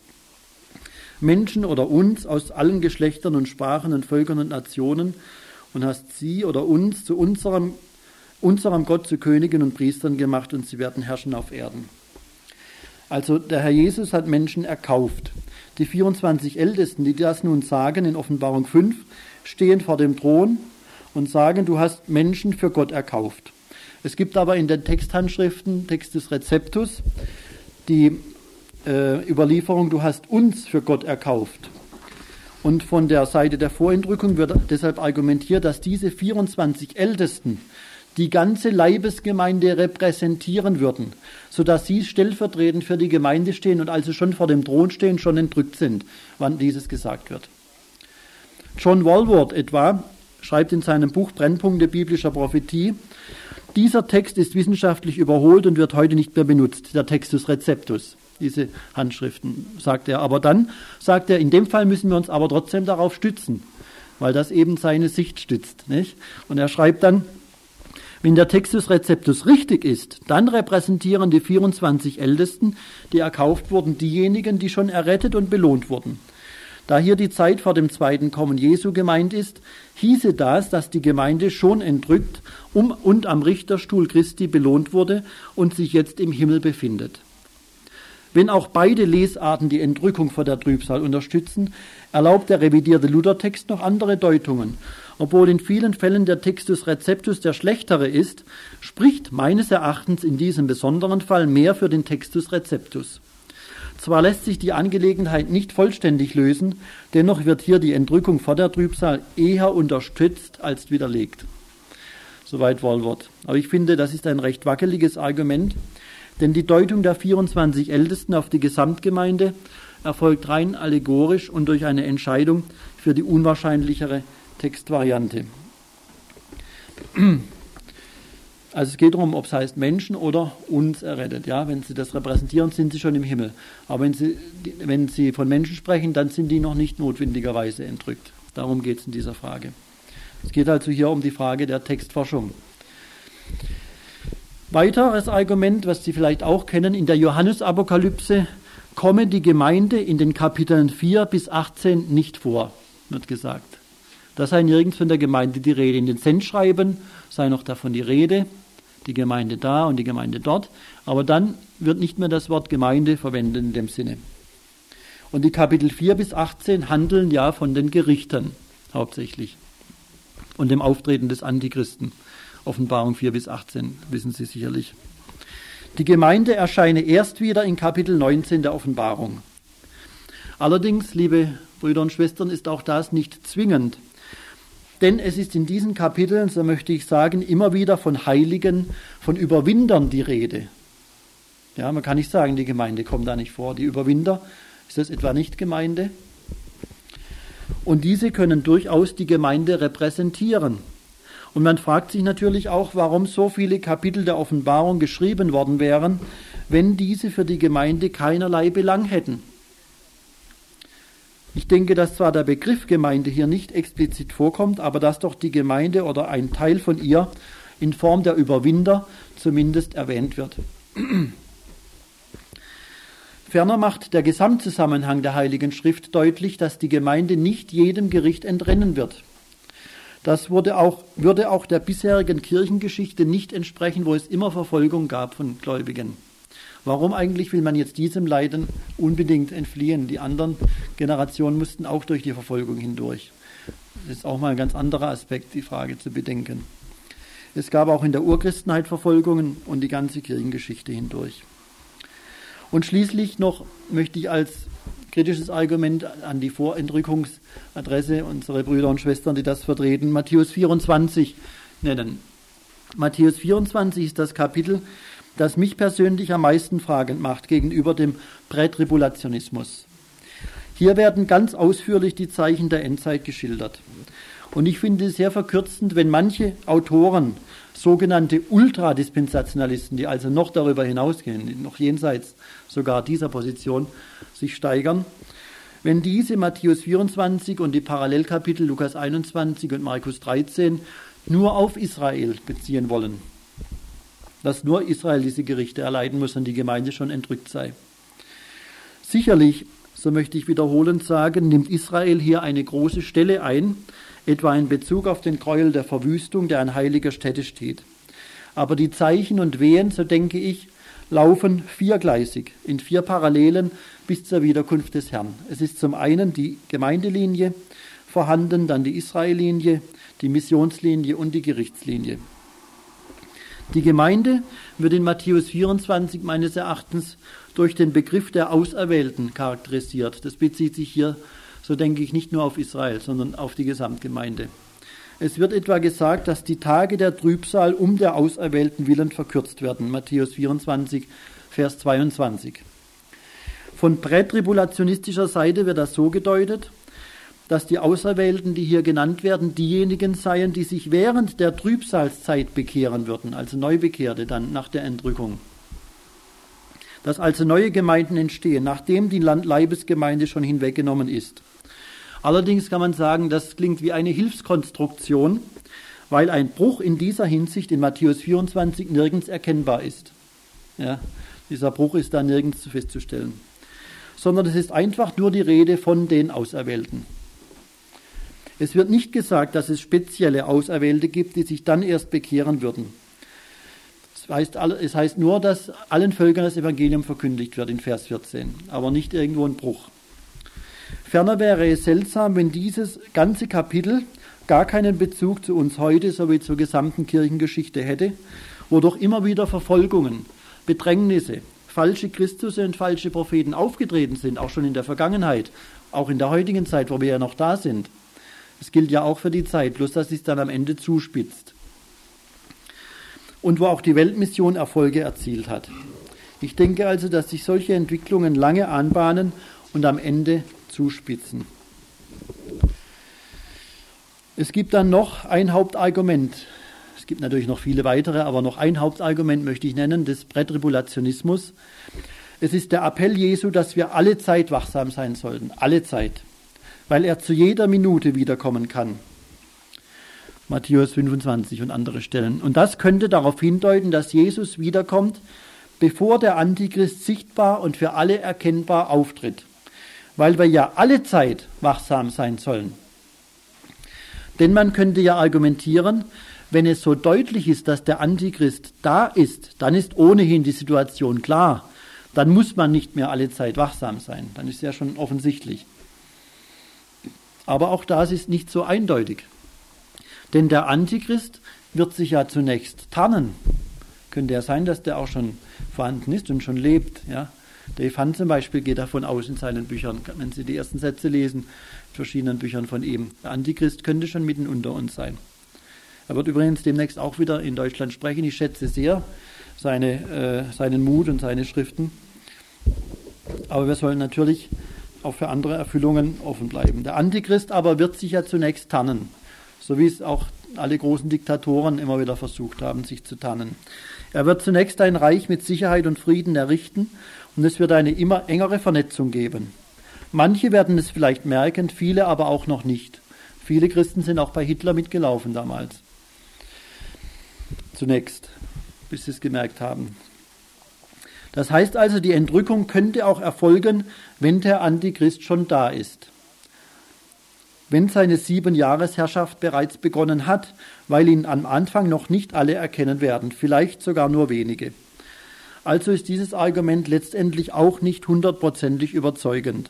Menschen oder uns aus allen Geschlechtern und Sprachen und Völkern und Nationen und hast sie oder uns zu unserem unserem Gott zu Königen und Priestern gemacht und sie werden herrschen auf Erden. Also der Herr Jesus hat Menschen erkauft. Die vierundzwanzig Ältesten, die das nun sagen in Offenbarung fünf, stehen vor dem Thron und sagen, du hast Menschen für Gott erkauft. Es gibt aber in den Texthandschriften, Textus Receptus, die äh, Überlieferung, du hast uns für Gott erkauft. Und von der Seite der Vorentrückung wird deshalb argumentiert, dass diese vierundzwanzig Ältesten die ganze Leibesgemeinde repräsentieren würden, sodass sie stellvertretend für die Gemeinde stehen und also schon vor dem Thron stehen, schon entrückt sind, wann dieses gesagt wird. John Walworth etwa schreibt in seinem Buch Brennpunkte biblischer Prophetie, dieser Text ist wissenschaftlich überholt und wird heute nicht mehr benutzt, der Textus Receptus, diese Handschriften, sagt er. Aber dann sagt er, in dem Fall müssen wir uns aber trotzdem darauf stützen, weil das eben seine Sicht stützt, nicht? Und er schreibt dann, wenn der Textus Receptus richtig ist, dann repräsentieren die vierundzwanzig Ältesten, die erkauft wurden, diejenigen, die schon errettet und belohnt wurden. Da hier die Zeit vor dem zweiten Kommen Jesu gemeint ist, hieße das, dass die Gemeinde schon entrückt um und am Richterstuhl Christi belohnt wurde und sich jetzt im Himmel befindet. Wenn auch beide Lesarten die Entrückung vor der Trübsal unterstützen, erlaubt der revidierte Luthertext noch andere Deutungen. Obwohl in vielen Fällen der Textus Receptus der schlechtere ist, spricht meines Erachtens in diesem besonderen Fall mehr für den Textus Receptus. Zwar lässt sich die Angelegenheit nicht vollständig lösen, dennoch wird hier die Entrückung vor der Trübsal eher unterstützt als widerlegt. Soweit Walworth. Aber ich finde, das ist ein recht wackeliges Argument, denn die Deutung der vierundzwanzig Ältesten auf die Gesamtgemeinde erfolgt rein allegorisch und durch eine Entscheidung für die unwahrscheinlichere Textvariante. Also es geht darum, ob es heißt Menschen oder uns errettet. Ja, wenn Sie das repräsentieren, sind Sie schon im Himmel. Aber wenn Sie, wenn Sie von Menschen sprechen, dann sind die noch nicht notwendigerweise entrückt. Darum geht es in dieser Frage. Es geht also hier um die Frage der Textforschung. Weiteres Argument, was Sie vielleicht auch kennen, in der Johannesapokalypse komme die Gemeinde in den Kapiteln vier bis achtzehn nicht vor, wird gesagt. Da sei nirgends von der Gemeinde die Rede. In den Sendschreiben sei noch davon die Rede, die Gemeinde da und die Gemeinde dort, aber dann wird nicht mehr das Wort Gemeinde verwendet in dem Sinne. Und die Kapitel vier bis achtzehn handeln ja von den Gerichten hauptsächlich und dem Auftreten des Antichristen. Offenbarung vier bis achtzehn, wissen Sie sicherlich. Die Gemeinde erscheine erst wieder in Kapitel neunzehn der Offenbarung. Allerdings, liebe Brüder und Schwestern, ist auch das nicht zwingend. Denn es ist in diesen Kapiteln, so möchte ich sagen, immer wieder von Heiligen, von Überwindern die Rede. Ja, man kann nicht sagen, die Gemeinde kommt da nicht vor. Die Überwinder, ist das etwa nicht Gemeinde? Und diese können durchaus die Gemeinde repräsentieren. Und man fragt sich natürlich auch, warum so viele Kapitel der Offenbarung geschrieben worden wären, wenn diese für die Gemeinde keinerlei Belang hätten. Ich denke, dass zwar der Begriff Gemeinde hier nicht explizit vorkommt, aber dass doch die Gemeinde oder ein Teil von ihr in Form der Überwinder zumindest erwähnt wird. Ferner macht der Gesamtzusammenhang der Heiligen Schrift deutlich, dass die Gemeinde nicht jedem Gericht entrennen wird. Das wurde auch, würde auch der bisherigen Kirchengeschichte nicht entsprechen, wo es immer Verfolgung gab von Gläubigen. Warum eigentlich will man jetzt diesem Leiden unbedingt entfliehen? Die anderen Generationen mussten auch durch die Verfolgung hindurch. Das ist auch mal ein ganz anderer Aspekt, die Frage zu bedenken. Es gab auch in der Urchristenheit Verfolgungen und die ganze Kirchengeschichte hindurch. Und schließlich noch möchte ich als kritisches Argument an die Vorentrückungsadresse unserer Brüder und Schwestern, die das vertreten, Matthäus vierundzwanzig nennen. Matthäus vierundzwanzig ist das Kapitel, das mich persönlich am meisten fragend macht gegenüber dem Prätribulationismus. Hier werden ganz ausführlich die Zeichen der Endzeit geschildert. Und ich finde es sehr verkürzend, wenn manche Autoren, sogenannte Ultradispensationalisten, die also noch darüber hinausgehen, noch jenseits sogar dieser Position sich steigern, wenn diese Matthäus vierundzwanzig und die Parallelkapitel Lukas einundzwanzig und Markus dreizehn nur auf Israel beziehen wollen, dass nur Israel diese Gerichte erleiden muss und die Gemeinde schon entrückt sei. Sicherlich, so möchte ich wiederholend sagen, nimmt Israel hier eine große Stelle ein, etwa in Bezug auf den Gräuel der Verwüstung, der an heiliger Stätte steht. Aber die Zeichen und Wehen, so denke ich, laufen viergleisig, in vier Parallelen bis zur Wiederkunft des Herrn. Es ist zum einen die Gemeindelinie vorhanden, dann die Israellinie, die Missionslinie und die Gerichtslinie. Die Gemeinde wird in Matthäus vierundzwanzig meines Erachtens durch den Begriff der Auserwählten charakterisiert. Das bezieht sich hier, so denke ich, nicht nur auf Israel, sondern auf die Gesamtgemeinde. Es wird etwa gesagt, dass die Tage der Trübsal um der Auserwählten willen verkürzt werden. Matthäus vierundzwanzig, Vers zweiundzwanzig. Von prätribulationistischer Seite wird das so gedeutet, dass die Auserwählten, die hier genannt werden, diejenigen seien, die sich während der Trübsalzeit bekehren würden, also Neubekehrte dann nach der Entrückung. Dass also neue Gemeinden entstehen, nachdem die Leibesgemeinde schon hinweggenommen ist. Allerdings kann man sagen, das klingt wie eine Hilfskonstruktion, weil ein Bruch in dieser Hinsicht in Matthäus vierundzwanzig nirgends erkennbar ist. Ja, dieser Bruch ist da nirgends festzustellen. Sondern es ist einfach nur die Rede von den Auserwählten. Es wird nicht gesagt, dass es spezielle Auserwählte gibt, die sich dann erst bekehren würden. Es heißt, es heißt nur, dass allen Völkern das Evangelium verkündigt wird in Vers vierzehn, aber nicht irgendwo ein Bruch. Ferner wäre es seltsam, wenn dieses ganze Kapitel gar keinen Bezug zu uns heute sowie zur gesamten Kirchengeschichte hätte, wo doch immer wieder Verfolgungen, Bedrängnisse, falsche Christusse und falsche Propheten aufgetreten sind, auch schon in der Vergangenheit, auch in der heutigen Zeit, wo wir ja noch da sind. Das gilt ja auch für die Zeit, bloß dass es dann am Ende zuspitzt. Und wo auch die Weltmission Erfolge erzielt hat. Ich denke also, dass sich solche Entwicklungen lange anbahnen und am Ende zuspitzen. Es gibt dann noch ein Hauptargument. Es gibt natürlich noch viele weitere, aber noch ein Hauptargument möchte ich nennen, des Prätribulationismus. Es ist der Appell Jesu, dass wir alle Zeit wachsam sein sollten, alle Zeit, weil er zu jeder Minute wiederkommen kann. Matthäus fünfundzwanzig und andere Stellen. Und das könnte darauf hindeuten, dass Jesus wiederkommt, bevor der Antichrist sichtbar und für alle erkennbar auftritt, weil wir ja alle Zeit wachsam sein sollen. Denn man könnte ja argumentieren, wenn es so deutlich ist, dass der Antichrist da ist, dann ist ohnehin die Situation klar. Dann muss man nicht mehr alle Zeit wachsam sein. Dann ist ja schon offensichtlich. Aber auch das ist nicht so eindeutig. Denn der Antichrist wird sich ja zunächst tarnen. Könnte ja sein, dass der auch schon vorhanden ist und schon lebt. Ja? Dave Hunt zum Beispiel geht davon aus in seinen Büchern, wenn Sie die ersten Sätze lesen, in verschiedenen Büchern von ihm. Der Antichrist könnte schon mitten unter uns sein. Er wird übrigens demnächst auch wieder in Deutschland sprechen. Ich schätze sehr seine, äh, seinen Mut und seine Schriften. Aber wir sollen natürlich auch für andere Erfüllungen offen bleiben. Der Antichrist aber wird sich ja zunächst tarnen, so wie es auch alle großen Diktatoren immer wieder versucht haben, sich zu tarnen. Er wird zunächst ein Reich mit Sicherheit und Frieden errichten und es wird eine immer engere Vernetzung geben. Manche werden es vielleicht merken, viele aber auch noch nicht. Viele Christen sind auch bei Hitler mitgelaufen damals. Zunächst, bis sie es gemerkt haben. Das heißt also, die Entrückung könnte auch erfolgen, wenn der Antichrist schon da ist. Wenn seine Sieben-Jahres-Herrschaft bereits begonnen hat, weil ihn am Anfang noch nicht alle erkennen werden, vielleicht sogar nur wenige. Also ist dieses Argument letztendlich auch nicht hundertprozentig überzeugend.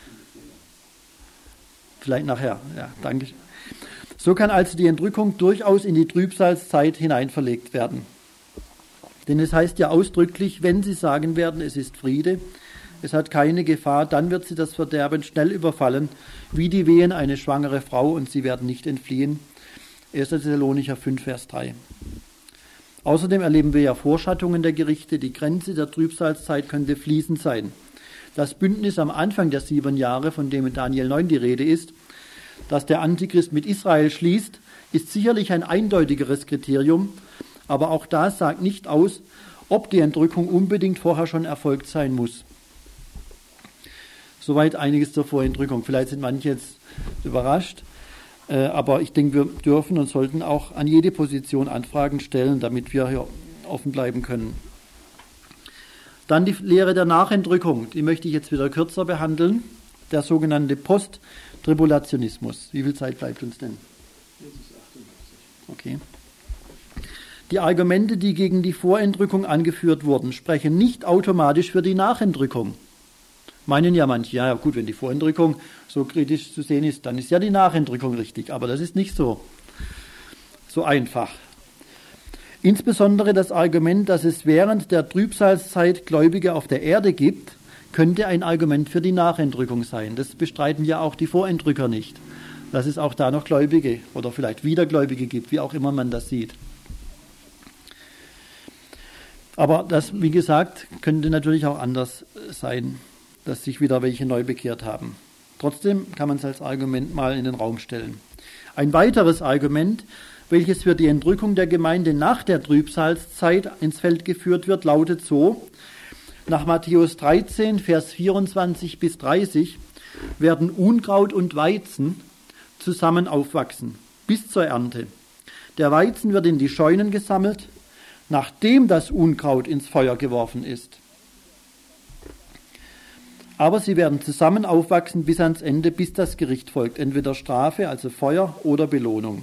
Vielleicht nachher, ja, danke. So kann also die Entrückung durchaus in die Trübsalzeit hineinverlegt werden. Denn es heißt ja ausdrücklich, wenn sie sagen werden, es ist Friede, es hat keine Gefahr, dann wird sie das Verderben schnell überfallen, wie die Wehen eine schwangere Frau, und sie werden nicht entfliehen. erster Thessalonicher fünf, Vers drei. Außerdem erleben wir ja Vorschattungen der Gerichte, die Grenze der Trübsalzeit könnte fließend sein. Das Bündnis am Anfang der sieben Jahre, von dem in Daniel neun die Rede ist, das der Antichrist mit Israel schließt, ist sicherlich ein eindeutigeres Kriterium, aber auch das sagt nicht aus, ob die Entrückung unbedingt vorher schon erfolgt sein muss. Soweit einiges zur Vorentrückung. Vielleicht sind manche jetzt überrascht, äh, aber ich denke, wir dürfen und sollten auch an jede Position Anfragen stellen, damit wir hier offen bleiben können. Dann die Lehre der Nachentrückung, die möchte ich jetzt wieder kürzer behandeln, der sogenannte Posttribulationismus. Wie viel Zeit bleibt uns denn? Okay. Die Argumente, die gegen die Vorentrückung angeführt wurden, sprechen nicht automatisch für die Nachentrückung. Meinen ja manche, ja gut, wenn die Vorentrückung so kritisch zu sehen ist, dann ist ja die Nachentrückung richtig. Aber das ist nicht so, so einfach. Insbesondere das Argument, dass es während der Trübsalzeit Gläubige auf der Erde gibt, könnte ein Argument für die Nachentrückung sein. Das bestreiten ja auch die Vorentrücker nicht, dass es auch da noch Gläubige oder vielleicht Wiedergläubige gibt, wie auch immer man das sieht. Aber das, wie gesagt, könnte natürlich auch anders sein, dass sich wieder welche neu bekehrt haben. Trotzdem kann man es als Argument mal in den Raum stellen. Ein weiteres Argument, welches für die Entrückung der Gemeinde nach der Trübsalzeit ins Feld geführt wird, lautet so: Nach Matthäus dreizehn, Vers vierundzwanzig bis dreißig werden Unkraut und Weizen zusammen aufwachsen, bis zur Ernte. Der Weizen wird in die Scheunen gesammelt, nachdem das Unkraut ins Feuer geworfen ist. Aber sie werden zusammen aufwachsen bis ans Ende, bis das Gericht folgt, entweder Strafe, also Feuer, oder Belohnung.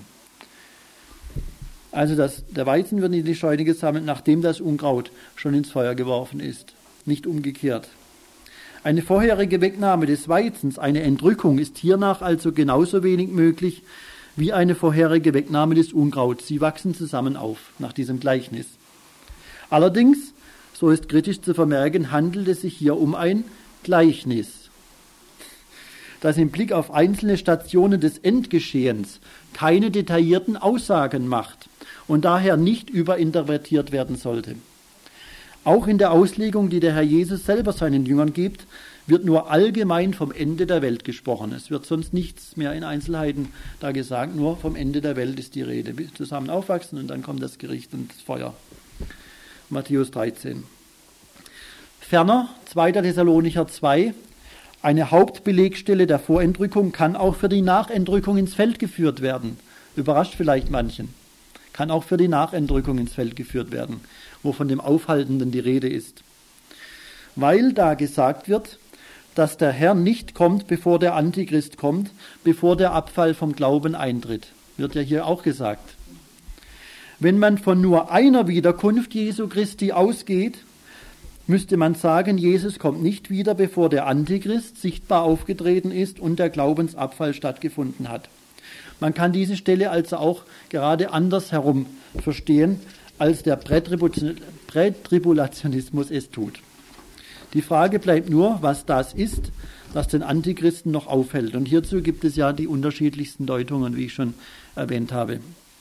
Also das, der Weizen wird in die Scheune gesammelt, nachdem das Unkraut schon ins Feuer geworfen ist, nicht umgekehrt. Eine vorherige Wegnahme des Weizens, eine Entrückung, ist hiernach also genauso wenig möglich wie eine vorherige Wegnahme des Unkrauts. Sie wachsen zusammen auf, nach diesem Gleichnis. Allerdings, so ist kritisch zu vermerken, handelt es sich hier um ein Gleichnis, das im Blick auf einzelne Stationen des Endgeschehens keine detaillierten Aussagen macht und daher nicht überinterpretiert werden sollte. Auch in der Auslegung, die der Herr Jesus selber seinen Jüngern gibt, wird nur allgemein vom Ende der Welt gesprochen. Es wird sonst nichts mehr in Einzelheiten da gesagt, nur vom Ende der Welt ist die Rede. Zusammen aufwachsen und dann kommt das Gericht und das Feuer. Matthäus dreizehn. Ferner, zweiter Thessalonicher zwei, eine Hauptbelegstelle der Vorentrückung kann auch für die Nachentrückung ins Feld geführt werden. Überrascht vielleicht manchen. Kann auch für die Nachentrückung ins Feld geführt werden, wo von dem Aufhaltenden die Rede ist. Weil da gesagt wird, dass der Herr nicht kommt, bevor der Antichrist kommt, bevor der Abfall vom Glauben eintritt. Wird ja hier auch gesagt. Wenn man von nur einer Wiederkunft Jesu Christi ausgeht, müsste man sagen, Jesus kommt nicht wieder, bevor der Antichrist sichtbar aufgetreten ist und der Glaubensabfall stattgefunden hat. Man kann diese Stelle also auch gerade andersherum verstehen, als der Prätribulationismus es tut. Die Frage bleibt nur, was das ist, was den Antichristen noch aufhält. Und hierzu gibt es ja die unterschiedlichsten Deutungen, wie ich schon erwähnt habe.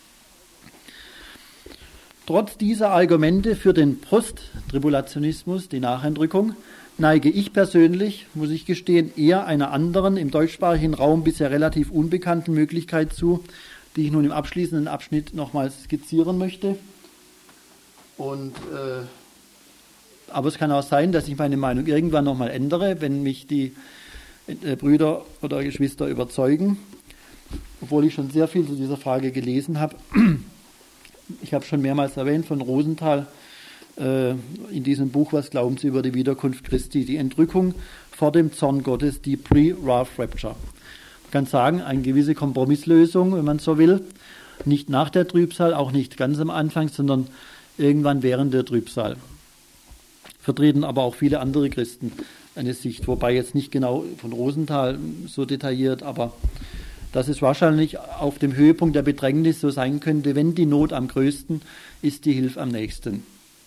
Trotz dieser Argumente für den Posttribulationismus, die Nachentrückung, neige ich persönlich, muss ich gestehen, eher einer anderen, im deutschsprachigen Raum bisher relativ unbekannten Möglichkeit zu, die ich nun im abschließenden Abschnitt nochmals skizzieren möchte. Und, äh, aber es kann auch sein, dass ich meine Meinung irgendwann nochmal ändere, wenn mich die äh, Brüder oder Geschwister überzeugen, obwohl ich schon sehr viel zu dieser Frage gelesen habe. Ich habe schon mehrmals erwähnt von Rosenthal äh, in diesem Buch, was glauben Sie über die Wiederkunft Christi, die Entrückung vor dem Zorn Gottes, die Pre-Wrath Rapture. Man kann sagen, eine gewisse Kompromisslösung, wenn man so will, nicht nach der Trübsal, auch nicht ganz am Anfang, sondern irgendwann während der Trübsal. Vertreten aber auch viele andere Christen eine Sicht, wobei jetzt nicht genau von Rosenthal so detailliert, aber dass es wahrscheinlich auf dem Höhepunkt der Bedrängnis so sein könnte, wenn die Not am größten, ist die Hilfe am nächsten.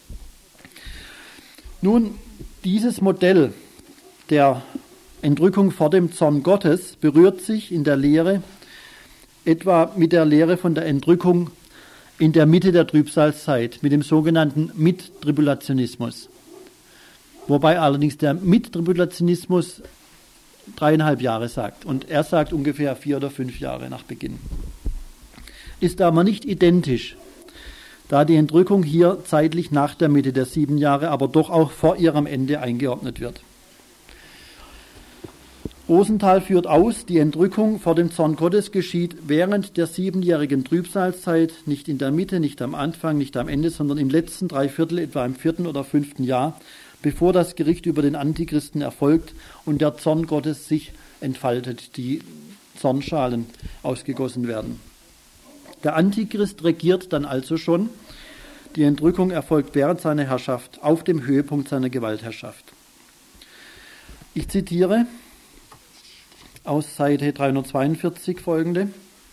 Nun, dieses Modell der Entrückung vor dem Zorn Gottes berührt sich in der Lehre etwa mit der Lehre von der Entrückung in der Mitte der Trübsalzeit, mit dem sogenannten Mittribulationismus. Wobei allerdings der Mittribulationismus dreieinhalb Jahre sagt und er sagt ungefähr vier oder fünf Jahre nach Beginn. Ist aber nicht identisch, da die Entrückung hier zeitlich nach der Mitte der sieben Jahre, aber doch auch vor ihrem Ende eingeordnet wird. Rosenthal führt aus, die Entrückung vor dem Zorn Gottes geschieht während der siebenjährigen Trübsalzeit, nicht in der Mitte, nicht am Anfang, nicht am Ende, sondern im letzten Dreiviertel, etwa im vierten oder fünften Jahr, bevor das Gericht über den Antichristen erfolgt und der Zorn Gottes sich entfaltet, die Zornschalen ausgegossen werden. Der Antichrist regiert dann also schon. Die Entrückung erfolgt während seiner Herrschaft, auf dem Höhepunkt seiner Gewaltherrschaft. Ich zitiere aus Seite dreihundertzweiundvierzig folgende.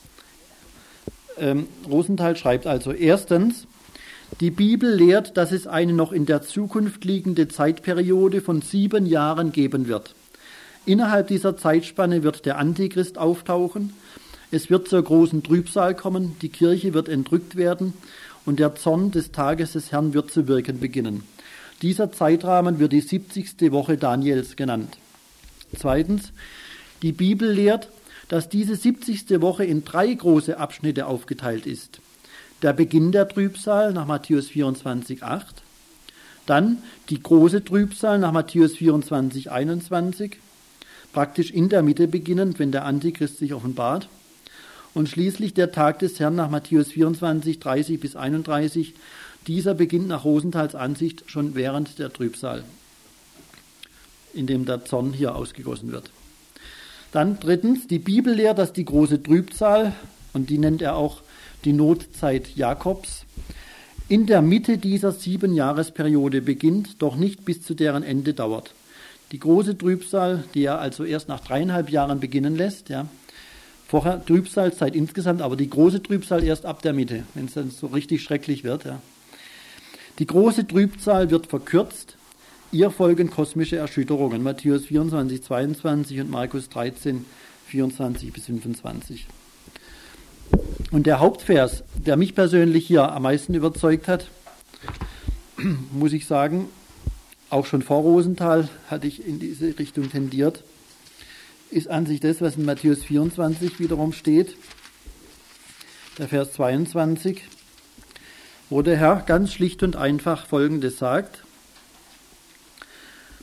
Ähm, Rosenthal schreibt also, erstens, die Bibel lehrt, dass es eine noch in der Zukunft liegende Zeitperiode von sieben Jahren geben wird. Innerhalb dieser Zeitspanne wird der Antichrist auftauchen, es wird zur großen Trübsal kommen, die Kirche wird entrückt werden und der Zorn des Tages des Herrn wird zu wirken beginnen. Dieser Zeitrahmen wird die siebzigste Woche Daniels genannt. Zweitens, die Bibel lehrt, dass diese siebzigste Woche in drei große Abschnitte aufgeteilt ist. Der Beginn der Trübsal nach Matthäus vierundzwanzig, acht, dann die große Trübsal nach Matthäus vierundzwanzig, einundzwanzig, praktisch in der Mitte beginnend, wenn der Antichrist sich offenbart, und schließlich der Tag des Herrn nach Matthäus vierundzwanzig, dreißig bis einunddreißig. Dieser beginnt nach Rosenthals Ansicht schon während der Trübsal, in dem der Zorn hier ausgegossen wird. Dann drittens, die Bibel lehrt, dass die große Trübsal, und die nennt er auch die Notzeit Jakobs, in der Mitte dieser Siebenjahresperiode beginnt, doch nicht bis zu deren Ende dauert. Die große Trübsal, die er also erst nach dreieinhalb Jahren beginnen lässt, ja, vorher Trübsalzeit insgesamt, aber die große Trübsal erst ab der Mitte, wenn es dann so richtig schrecklich wird. Ja. Die große Trübsal wird verkürzt, ihr folgen kosmische Erschütterungen, Matthäus vierundzwanzig, zweiundzwanzig und Markus dreizehn, vierundzwanzig bis fünfundzwanzig. Und der Hauptvers, der mich persönlich hier am meisten überzeugt hat, muss ich sagen, auch schon vor Rosenthal hatte ich in diese Richtung tendiert, ist an sich das, was in Matthäus vierundzwanzig wiederum steht, der Vers zweiundzwanzig, wo der Herr ganz schlicht und einfach Folgendes sagt: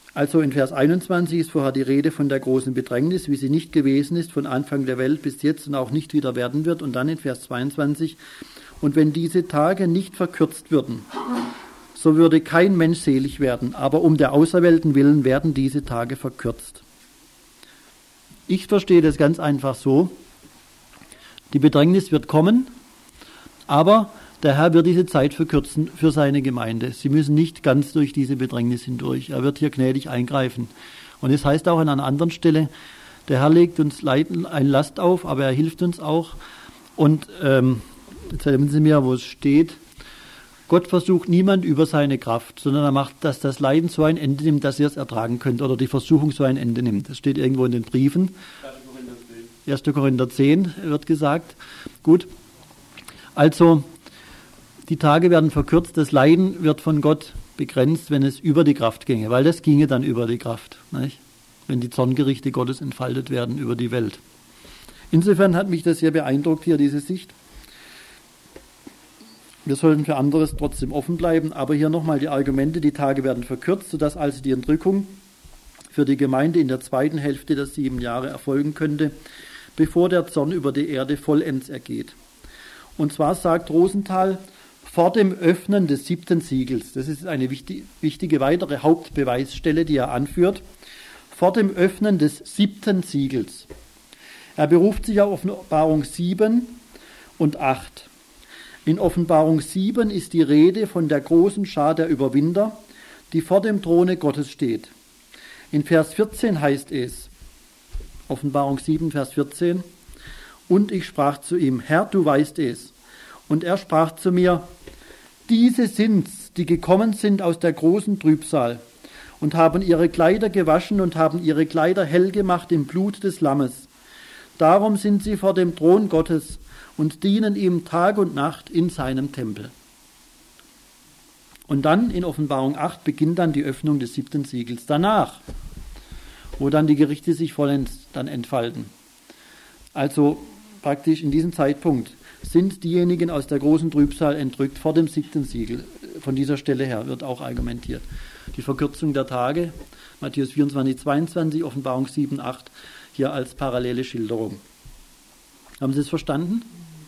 Also in Vers einundzwanzig ist vorher die Rede von der großen Bedrängnis, wie sie nicht gewesen ist von Anfang der Welt bis jetzt und auch nicht wieder werden wird. Und dann in Vers zweiundzwanzig, und wenn diese Tage nicht verkürzt würden, so würde kein Mensch selig werden, aber um der Auserwählten willen werden diese Tage verkürzt. Ich verstehe das ganz einfach so, die Bedrängnis wird kommen, aber der Herr wird diese Zeit verkürzen für seine Gemeinde. Sie müssen nicht ganz durch diese Bedrängnis hindurch. Er wird hier gnädig eingreifen. Und es heißt auch an einer anderen Stelle, der Herr legt uns Leiden, eine Last auf, aber er hilft uns auch. Und ähm, jetzt erinnern Sie mir, wo es steht, Gott versucht niemand über seine Kraft, sondern er macht, dass das Leiden so ein Ende nimmt, dass ihr es ertragen könnt oder die Versuchung so ein Ende nimmt. Das steht irgendwo in den Briefen. erster Korinther zehn wird gesagt. Gut, also die Tage werden verkürzt, das Leiden wird von Gott begrenzt, wenn es über die Kraft ginge, weil das ginge dann über die Kraft, nicht? Wenn die Zorngerichte Gottes entfaltet werden über die Welt. Insofern hat mich das sehr beeindruckt hier, diese Sicht. Wir sollten für anderes trotzdem offen bleiben, aber hier nochmal die Argumente, die Tage werden verkürzt, sodass also die Entrückung für die Gemeinde in der zweiten Hälfte der sieben Jahre erfolgen könnte, bevor der Zorn über die Erde vollends ergeht. Und zwar sagt Rosenthal, vor dem Öffnen des siebten Siegels, das ist eine wichtige, wichtige weitere Hauptbeweisstelle, die er anführt, vor dem Öffnen des siebten Siegels. Er beruft sich auf Offenbarung sieben und acht. In Offenbarung sieben ist die Rede von der großen Schar der Überwinder, die vor dem Throne Gottes steht. In Vers vierzehn heißt es, Offenbarung sieben, Vers vierzehn, und ich sprach zu ihm, Herr, du weißt es. Und er sprach zu mir, diese sind's, die gekommen sind aus der großen Trübsal und haben ihre Kleider gewaschen und haben ihre Kleider hell gemacht im Blut des Lammes. Darum sind sie vor dem Thron Gottes und dienen ihm Tag und Nacht in seinem Tempel. Und dann in Offenbarung acht beginnt dann die Öffnung des siebten Siegels. Danach, wo dann die Gerichte sich vollends dann entfalten. Also praktisch in diesem Zeitpunkt sind diejenigen aus der großen Trübsal entrückt vor dem siebten Siegel. Von dieser Stelle her wird auch argumentiert. Die Verkürzung der Tage, Matthäus vierundzwanzig, zweiundzwanzig, Offenbarung sieben, acht, hier als parallele Schilderung. Haben Sie es verstanden?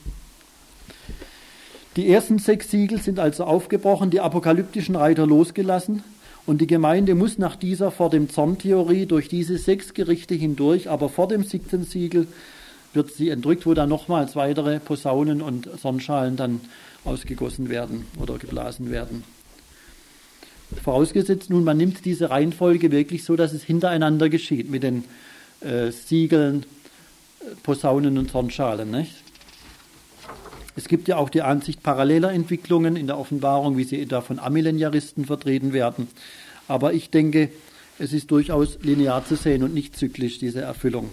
Die ersten sechs Siegel sind also aufgebrochen, die apokalyptischen Reiter losgelassen und die Gemeinde muss nach dieser vor dem Zorntheorie durch diese sechs Gerichte hindurch, aber vor dem siebten Siegel wird sie entrückt, wo dann nochmals weitere Posaunen und Sonnenschalen dann ausgegossen werden oder geblasen werden. Vorausgesetzt nun, man nimmt diese Reihenfolge wirklich so, dass es hintereinander geschieht mit den äh, Siegeln, Posaunen und Sonnenschalen, nicht? Es gibt ja auch die Ansicht paralleler Entwicklungen in der Offenbarung, wie sie etwa von Amillennialisten vertreten werden. Aber ich denke, es ist durchaus linear zu sehen und nicht zyklisch, diese Erfüllung.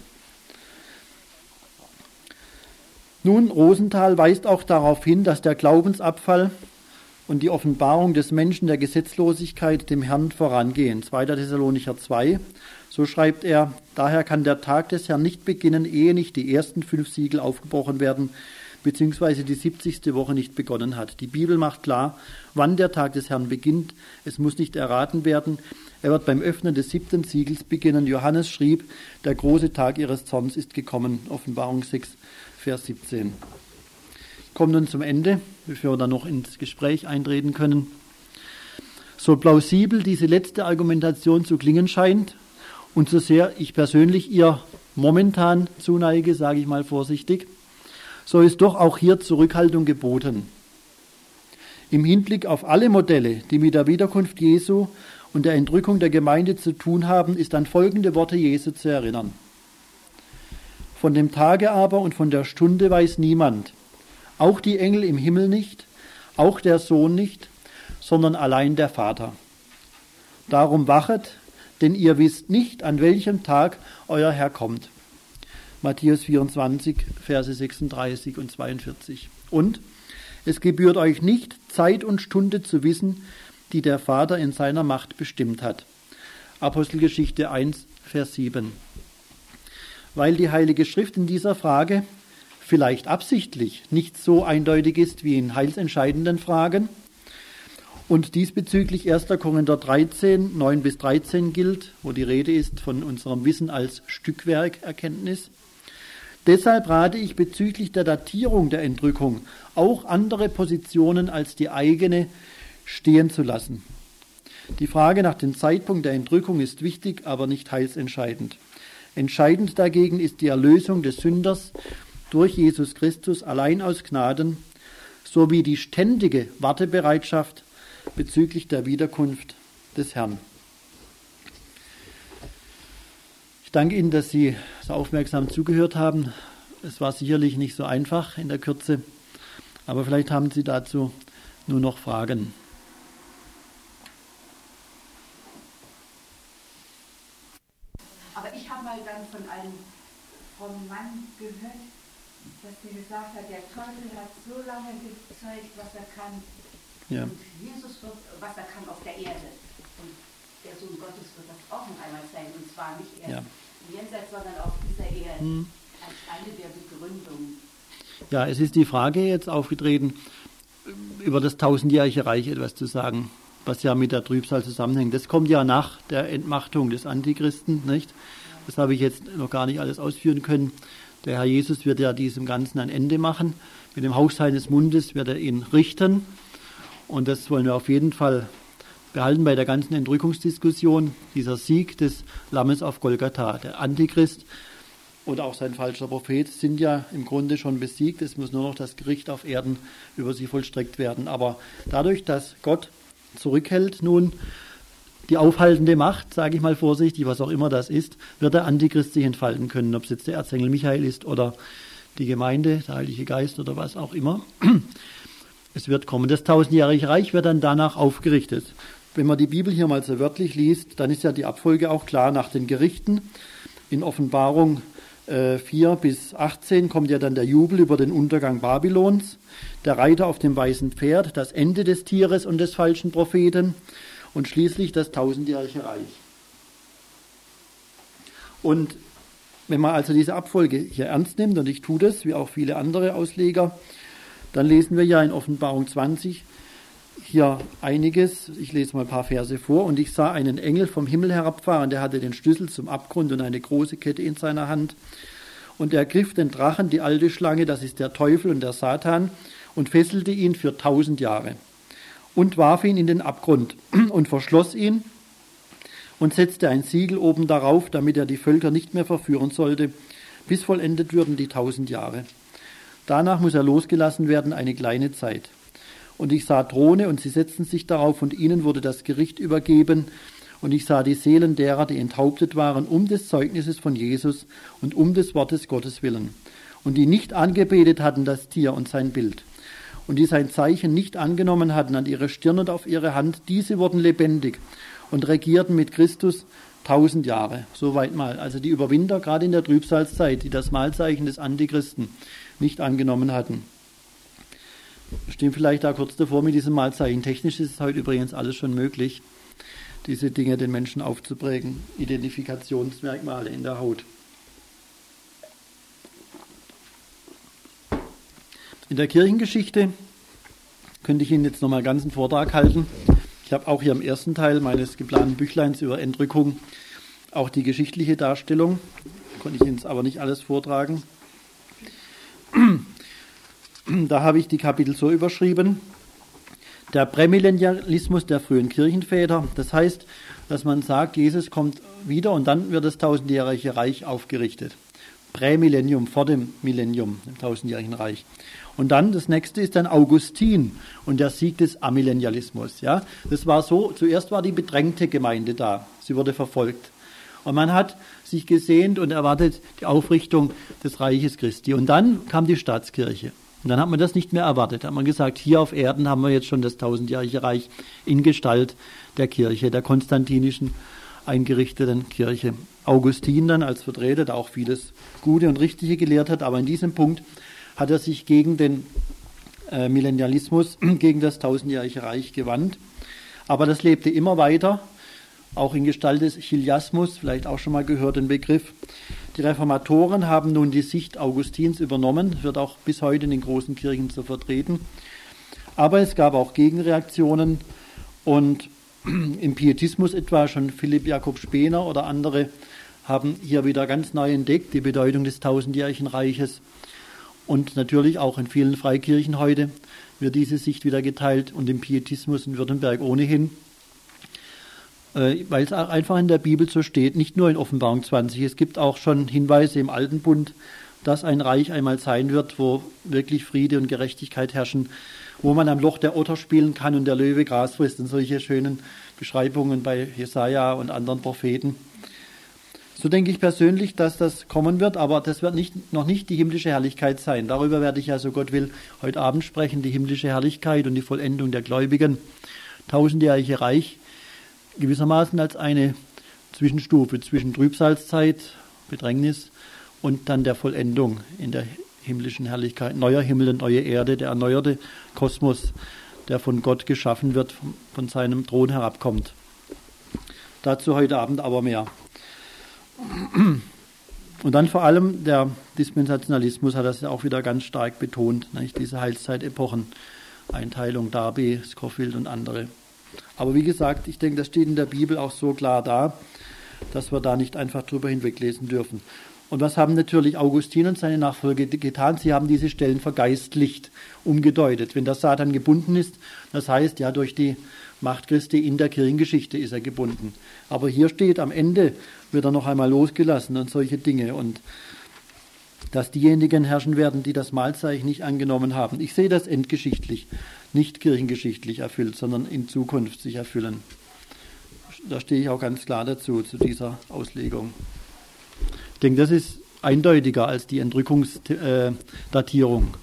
Nun, Rosenthal weist auch darauf hin, dass der Glaubensabfall und die Offenbarung des Menschen der Gesetzlosigkeit dem Herrn vorangehen. zweiter Thessalonicher zwei, so schreibt er, daher kann der Tag des Herrn nicht beginnen, ehe nicht die ersten fünf Siegel aufgebrochen werden, beziehungsweise die siebzigste Woche nicht begonnen hat. Die Bibel macht klar, wann der Tag des Herrn beginnt. Es muss nicht erraten werden. Er wird beim Öffnen des siebten Siegels beginnen. Johannes schrieb, der große Tag ihres Zorns ist gekommen. Offenbarung sechs, Vers siebzehn. Ich komme nun zum Ende, bevor wir dann noch ins Gespräch eintreten können. So plausibel diese letzte Argumentation zu klingen scheint und so sehr ich persönlich ihr momentan zuneige, sage ich mal vorsichtig, so ist doch auch hier Zurückhaltung geboten. Im Hinblick auf alle Modelle, die mit der Wiederkunft Jesu und der Entrückung der Gemeinde zu tun haben, ist an folgende Worte Jesu zu erinnern. Von dem Tage aber und von der Stunde weiß niemand, auch die Engel im Himmel nicht, auch der Sohn nicht, sondern allein der Vater. Darum wachet, denn ihr wisst nicht, an welchem Tag euer Herr kommt. Matthäus vierundzwanzig, Verse sechsunddreißig und zweiundvierzig. Und es gebührt euch nicht, Zeit und Stunde zu wissen, die der Vater in seiner Macht bestimmt hat. Apostelgeschichte eins, Vers sieben. Weil die Heilige Schrift in dieser Frage vielleicht absichtlich nicht so eindeutig ist wie in heilsentscheidenden Fragen Und diesbezüglich erster Korinther dreizehn, neun bis dreizehn gilt, wo die Rede ist von unserem Wissen als Stückwerkerkenntnis. Deshalb rate ich bezüglich der Datierung der Entrückung, auch andere Positionen als die eigene stehen zu lassen. Die Frage nach dem Zeitpunkt der Entrückung ist wichtig, aber nicht heilsentscheidend. Entscheidend dagegen ist die Erlösung des Sünders durch Jesus Christus allein aus Gnaden, sowie die ständige Wartebereitschaft bezüglich der Wiederkunft des Herrn. Ich danke Ihnen, dass Sie so aufmerksam zugehört haben. Es war sicherlich nicht so einfach in der Kürze, aber vielleicht haben Sie dazu nur noch Fragen. Aber ich habe mal dann von einem frommen Mann gehört, dass der gesagt hat, der Teufel hat so lange gezeigt, was er kann. Ja. Und Jesus wird, was er kann auf der Erde. Und der Sohn Gottes wird das auch noch einmal zeigen. Und zwar nicht erst Ja. im Jenseits, sondern auf dieser Erde. Hm. Als eine der Begründungen. Ja, es ist die Frage jetzt aufgetreten, über das tausendjährige Reich etwas zu sagen, was ja mit der Trübsal zusammenhängt. Das kommt ja nach der Entmachtung des Antichristen, nicht? Das habe ich jetzt noch gar nicht alles ausführen können. Der Herr Jesus wird ja diesem Ganzen ein Ende machen. Mit dem Hauch seines Mundes wird er ihn richten. Und das wollen wir auf jeden Fall behalten bei der ganzen Entrückungsdiskussion. Dieser Sieg des Lammes auf Golgatha. Der Antichrist oder auch sein falscher Prophet sind ja im Grunde schon besiegt. Es muss nur noch das Gericht auf Erden über sie vollstreckt werden. Aber dadurch, dass Gott zurückhält nun die aufhaltende Macht, sage ich mal vorsichtig, was auch immer das ist, wird der Antichrist sich entfalten können, ob es jetzt der Erzengel Michael ist oder die Gemeinde, der Heilige Geist oder was auch immer. Es wird kommen. Das tausendjährige Reich wird dann danach aufgerichtet. Wenn man die Bibel hier mal so wörtlich liest, dann ist ja die Abfolge auch klar nach den Gerichten. In Offenbarung äh, vier bis achtzehn kommt ja dann der Jubel über den Untergang Babylons, der Reiter auf dem weißen Pferd, das Ende des Tieres und des falschen Propheten und schließlich das tausendjährige Reich. Und wenn man also diese Abfolge hier ernst nimmt, und ich tue das, wie auch viele andere Ausleger, dann lesen wir ja in Offenbarung zwanzig hier einiges. Ich lese mal ein paar Verse vor. Und ich sah einen Engel vom Himmel herabfahren, der hatte den Schlüssel zum Abgrund und eine große Kette in seiner Hand. Und er griff den Drachen, die alte Schlange, das ist der Teufel und der Satan, und fesselte ihn für tausend Jahre. Und warf ihn in den Abgrund und verschloss ihn und setzte ein Siegel oben darauf, damit er die Völker nicht mehr verführen sollte, bis vollendet würden die tausend Jahre. Danach muss er losgelassen werden, eine kleine Zeit. Und ich sah Throne, und sie setzten sich darauf, und ihnen wurde das Gericht übergeben. Und ich sah die Seelen derer, die enthauptet waren, um des Zeugnisses von Jesus und um des Wortes Gottes willen. Und die nicht angebetet hatten das Tier und sein Bild. Und die sein Zeichen nicht angenommen hatten an ihre Stirn und auf ihre Hand, diese wurden lebendig und regierten mit Christus tausend Jahre. Soweit mal. Also die Überwinder, gerade in der Trübsalzeit, die das Mahlzeichen des Antichristen nicht angenommen hatten. Wir stehen vielleicht da kurz davor mit diesem Mahlzeichen. Technisch ist es heute übrigens alles schon möglich, diese Dinge den Menschen aufzuprägen. Identifikationsmerkmale in der Haut. In der Kirchengeschichte könnte ich Ihnen jetzt nochmal einen ganzen Vortrag halten. Ich habe auch hier im ersten Teil meines geplanten Büchleins über Entrückung auch die geschichtliche Darstellung. Konnte ich Ihnen jetzt aber nicht alles vortragen. Da habe ich die Kapitel so überschrieben: Der Prämillennialismus der frühen Kirchenväter. Das heißt, dass man sagt, Jesus kommt wieder und dann wird das tausendjährige Reich aufgerichtet. Prämillennium, vor dem Millennium, dem tausendjährigen Reich. Und dann, das nächste ist dann Augustin und der Sieg des Amillennialismus. Ja, das war so, zuerst war die bedrängte Gemeinde da, sie wurde verfolgt. Und man hat sich gesehnt und erwartet die Aufrichtung des Reiches Christi. Und dann kam die Staatskirche. Und dann hat man das nicht mehr erwartet. Da hat man gesagt, hier auf Erden haben wir jetzt schon das tausendjährige Reich in Gestalt der Kirche, der konstantinischen eingerichteten Kirche. Augustin dann als Vertreter, der auch vieles Gute und Richtige gelehrt hat, aber in diesem Punkt hat er sich gegen den äh, Millennialismus, gegen das tausendjährige Reich gewandt. Aber das lebte immer weiter, auch in Gestalt des Chiliasmus, vielleicht auch schon mal gehört den Begriff. Die Reformatoren haben nun die Sicht Augustins übernommen, wird auch bis heute in den großen Kirchen so vertreten. Aber es gab auch Gegenreaktionen Und im Pietismus etwa schon Philipp Jakob Spener oder andere haben hier wieder ganz neu entdeckt die Bedeutung des tausendjährigen Reiches. Und natürlich auch in vielen Freikirchen heute wird diese Sicht wieder geteilt und im Pietismus in Württemberg ohnehin, äh, weil es auch einfach in der Bibel so steht, nicht nur in Offenbarung zwanzig. Es gibt auch schon Hinweise im Alten Bund, dass ein Reich einmal sein wird, wo wirklich Friede und Gerechtigkeit herrschen, wo man am Loch der Otter spielen kann und der Löwe Gras frisst und solche schönen Beschreibungen bei Jesaja und anderen Propheten. So denke ich persönlich, dass das kommen wird, aber das wird nicht, noch nicht die himmlische Herrlichkeit sein. Darüber werde ich ja, so Gott will, heute Abend sprechen, die himmlische Herrlichkeit und die Vollendung der Gläubigen. Tausendjährige Reich gewissermaßen als eine Zwischenstufe zwischen Trübsalzeit, Bedrängnis und dann der Vollendung in der himmlischen Herrlichkeit. Neuer Himmel und neue Erde, der erneuerte Kosmos, der von Gott geschaffen wird, von seinem Thron herabkommt. Dazu heute Abend aber mehr. Und dann vor allem der Dispensationalismus hat das ja auch wieder ganz stark betont, nicht? Diese Heilszeit-Epochen, Einteilung Darby, Scofield und andere. Aber wie gesagt, ich denke, das steht in der Bibel auch so klar da, dass wir da nicht einfach drüber hinweglesen dürfen. Und was haben natürlich Augustin und seine Nachfolger getan? Sie haben diese Stellen vergeistlicht, umgedeutet. Wenn der Satan gebunden ist, das heißt ja durch die Macht Christi in der Kirchengeschichte ist er gebunden. Aber hier steht, am Ende wird er noch einmal losgelassen und solche Dinge. Und dass diejenigen herrschen werden, die das Mahlzeichen nicht angenommen haben. Ich sehe das endgeschichtlich, nicht kirchengeschichtlich erfüllt, sondern in Zukunft sich erfüllen. Da stehe ich auch ganz klar dazu, zu dieser Auslegung. Ich denke, das ist eindeutiger als die Entrückungsdatierung.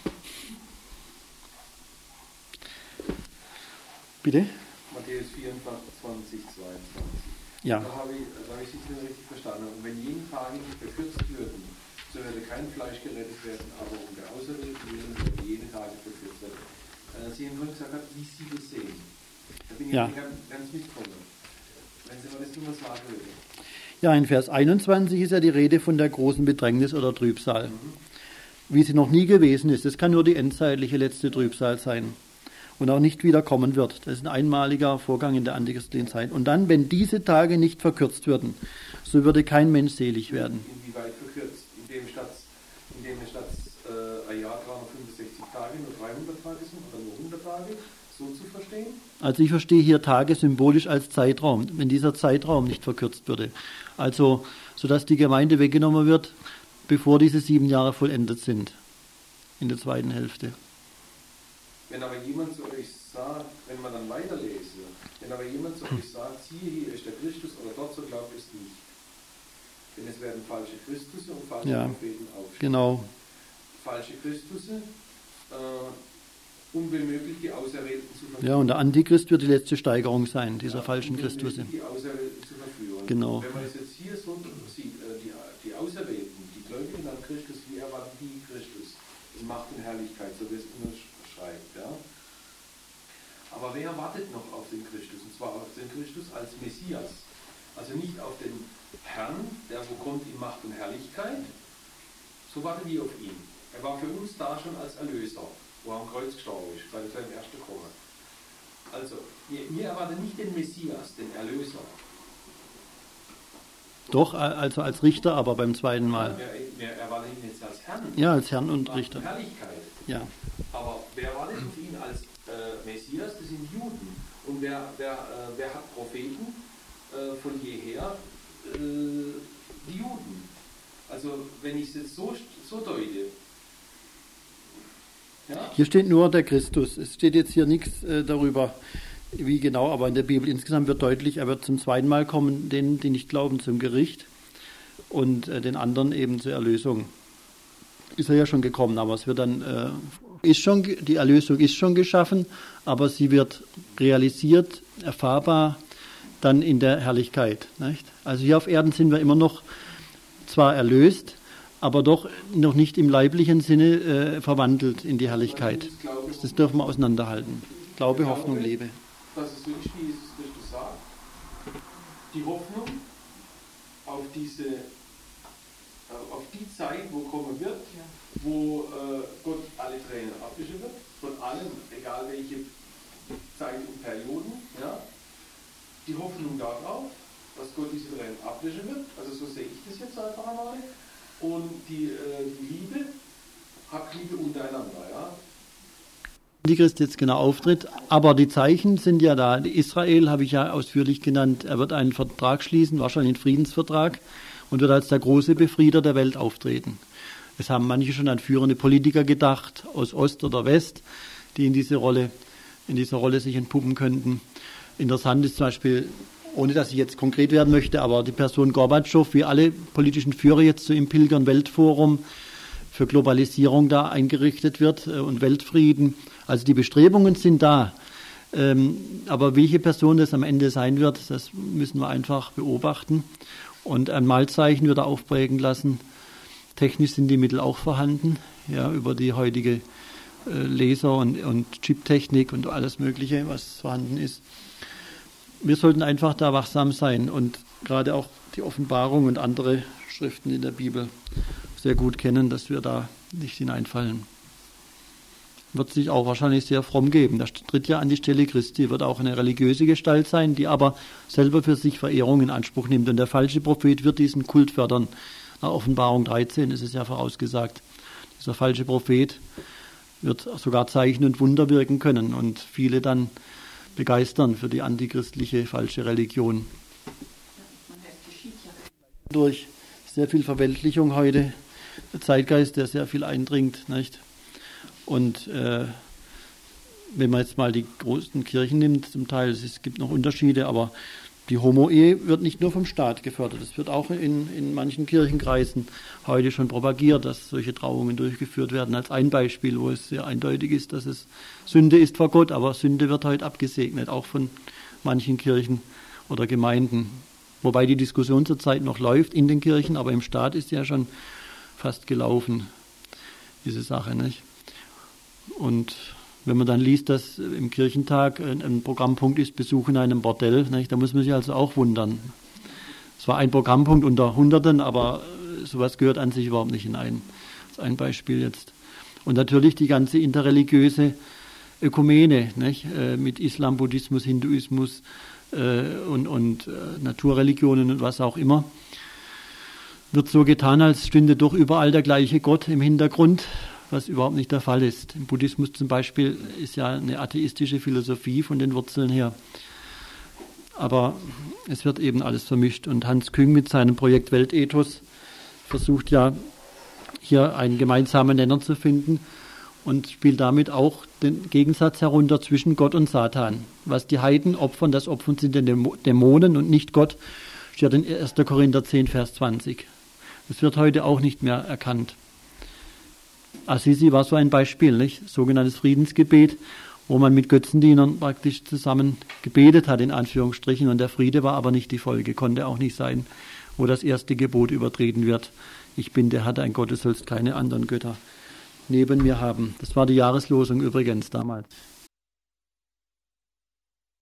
Bitte? Matthäus vierundzwanzig, zweiundzwanzig. Ja. Da habe ich, da habe ich es nicht richtig verstanden. Und wenn jene Tage nicht verkürzt würden, so würde kein Fleisch gerettet werden, aber um der Auserwählten willen würde jene Tage verkürzt werden. Äh, Sie haben vorhin gesagt, wie Sie das sehen. Da bin ich Ja. ganz, ganz mitgekommen. Wenn Sie mir das nur mal sagen würden. Ja, in Vers einundzwanzig ist ja die Rede von der großen Bedrängnis oder Trübsal. Mhm. Wie sie noch nie gewesen ist. Das kann nur die endzeitliche letzte Trübsal sein. Und auch nicht wieder kommen wird. Das ist ein einmaliger Vorgang in der antichristlichen Zeit. Und dann, wenn diese Tage nicht verkürzt würden, so würde kein Mensch selig werden. Inwieweit verkürzt? In dem statt, in dem statt äh, ein Jahr dreihundertfünfundsechzig Tage nur dreihundert Tage sind oder nur hundert Tage, so zu verstehen? Also ich verstehe hier Tage symbolisch als Zeitraum, wenn dieser Zeitraum nicht verkürzt würde. Also, sodass die Gemeinde weggenommen wird, bevor diese sieben Jahre vollendet sind, in der zweiten Hälfte. Wenn aber jemand zu euch sagt, wenn man dann weiterlese, wenn aber jemand zu euch sagt, siehe, hier ist der Christus, oder dort, so glaubt es nicht. Denn es werden falsche Christusse und falsche Ja, Propheten aufstehen. Genau. Falsche Christusse, äh, unbemöglich die Auserwählten zu verführen. Ja, und der Antichrist wird die letzte Steigerung sein, dieser Ja, falschen unbemöglich Christusse. die Auserwählten zu verführen. Genau. Wenn man es jetzt hier so sieht, äh, die, die Auserwählten, die Gläubigen an Christus, wie erwarten die Christus in Macht und Herrlichkeit, so wie es immer schreibt. Ja? Aber wer wartet noch auf den Christus? Und zwar auf den Christus als Messias. Also nicht auf den Herrn, der wo kommt in Macht und Herrlichkeit. So warten wir auf ihn. Er war für uns da schon als Erlöser, wo er am Kreuz gestorben ist, bei seinem ersten Kommen. Also, wir, wir erwarten nicht den Messias, den Erlöser. Doch, also als Richter, aber beim zweiten Mal. Wir, wir erwarten ihn jetzt als Herrn. Ja, als Herrn und Macht Richter. Herrlichkeit. Ja. Aber wer wartet auf ihn als äh, Messias? Das sind Juden. Und wer, wer, äh, wer hat Propheten äh, von jeher? Äh, die Juden. Also wenn ich es jetzt so, so deute. Ja? Hier steht nur der Christus. Es steht jetzt hier nichts äh, darüber, wie genau, aber in der Bibel insgesamt wird deutlich, er wird zum zweiten Mal kommen, denen, die nicht glauben, zum Gericht und äh, den anderen eben zur Erlösung. Ist er ja schon gekommen, aber es wird dann, äh, ist schon, die Erlösung ist schon geschaffen, aber sie wird realisiert, erfahrbar dann in der Herrlichkeit. Nicht? Also hier auf Erden sind wir immer noch zwar erlöst, aber doch noch nicht im leiblichen Sinne äh, verwandelt in die Herrlichkeit. Das dürfen wir auseinanderhalten. Glaube, Hoffnung, Liebe. Dass es so ist, wie Jesus Christus sagt. Die Hoffnung auf diese, auf die Zeit, wo kommen wird, wo äh, Gott alle Tränen abwischen wird, von allem, egal welche Zeit und Perioden. Ja? Die Hoffnung darauf, dass Gott Israel ablöschen wird, also so sehe ich das jetzt einfach einmal, und die, äh, die Liebe, habt Liebe untereinander, ja. Antichrist jetzt genau auftritt, aber die Zeichen sind ja da. Israel habe ich ja ausführlich genannt, er wird einen Vertrag schließen, wahrscheinlich einen Friedensvertrag, und wird als der große Befrieder der Welt auftreten. Es haben manche schon an führende Politiker gedacht, aus Ost oder West, die in diese Rolle, in dieser Rolle sich entpuppen könnten. Interessant ist zum Beispiel, ohne dass ich jetzt konkret werden möchte, aber die Person Gorbatschow, wie alle politischen Führer jetzt so im Pilgern-Weltforum für Globalisierung da eingerichtet wird und Weltfrieden. Also die Bestrebungen sind da. Aber welche Person das am Ende sein wird, das müssen wir einfach beobachten. Und ein Malzeichen wird er aufprägen lassen. Technisch sind die Mittel auch vorhanden, ja, über die heutige Laser- und, und Chip-Technik und alles Mögliche, was vorhanden ist. Wir sollten einfach da wachsam sein und gerade auch die Offenbarung und andere Schriften in der Bibel sehr gut kennen, dass wir da nicht hineinfallen. Wird sich auch wahrscheinlich sehr fromm geben. Das tritt ja an die Stelle Christi, wird auch eine religiöse Gestalt sein, die aber selber für sich Verehrung in Anspruch nimmt. Und der falsche Prophet wird diesen Kult fördern. Nach Offenbarung dreizehn ist es ja vorausgesagt. Dieser falsche Prophet wird sogar Zeichen und Wunder wirken können und viele dann begeistern für die antichristliche falsche Religion. Durch sehr viel Verweltlichung heute, der Zeitgeist, der sehr viel eindringt, nicht? Und äh, wenn man jetzt mal die großen Kirchen nimmt, zum Teil, es gibt noch Unterschiede, aber die Homo-Ehe wird nicht nur vom Staat gefördert, es wird auch in, in manchen Kirchenkreisen heute schon propagiert, dass solche Trauungen durchgeführt werden, als ein Beispiel, wo es sehr eindeutig ist, dass es Sünde ist vor Gott, aber Sünde wird heute abgesegnet, auch von manchen Kirchen oder Gemeinden. Wobei die Diskussion zurzeit noch läuft in den Kirchen, aber im Staat ist ja schon fast gelaufen, diese Sache, nicht? Und wenn man dann liest, dass im Kirchentag ein Programmpunkt ist, Besuch in einem Bordell, nicht, da muss man sich also auch wundern. Es war ein Programmpunkt unter Hunderten, aber sowas gehört an sich überhaupt nicht hinein. Das ist ein Beispiel jetzt. Und natürlich die ganze interreligiöse Ökumene, nicht, mit Islam, Buddhismus, Hinduismus äh, und, und äh, Naturreligionen und was auch immer. Wird so getan, als stünde doch überall der gleiche Gott im Hintergrund, was überhaupt nicht der Fall ist. Im Buddhismus zum Beispiel ist ja eine atheistische Philosophie von den Wurzeln her. Aber es wird eben alles vermischt. Und Hans Küng mit seinem Projekt Weltethos versucht ja, hier einen gemeinsamen Nenner zu finden und spielt damit auch den Gegensatz herunter zwischen Gott und Satan. Was die Heiden opfern, das opfern sind den Dämonen und nicht Gott, steht in erster Korinther zehn, Vers zwanzig. Das wird heute auch nicht mehr erkannt. Assisi war so ein Beispiel, nicht? Sogenanntes Friedensgebet, wo man mit Götzendienern praktisch zusammen gebetet hat, in Anführungsstrichen, und der Friede war aber nicht die Folge, konnte auch nicht sein, wo das erste Gebot übertreten wird. Ich bin der Herr, dein Gott, du sollst keine anderen Götter neben mir haben. Das war die Jahreslosung übrigens damals.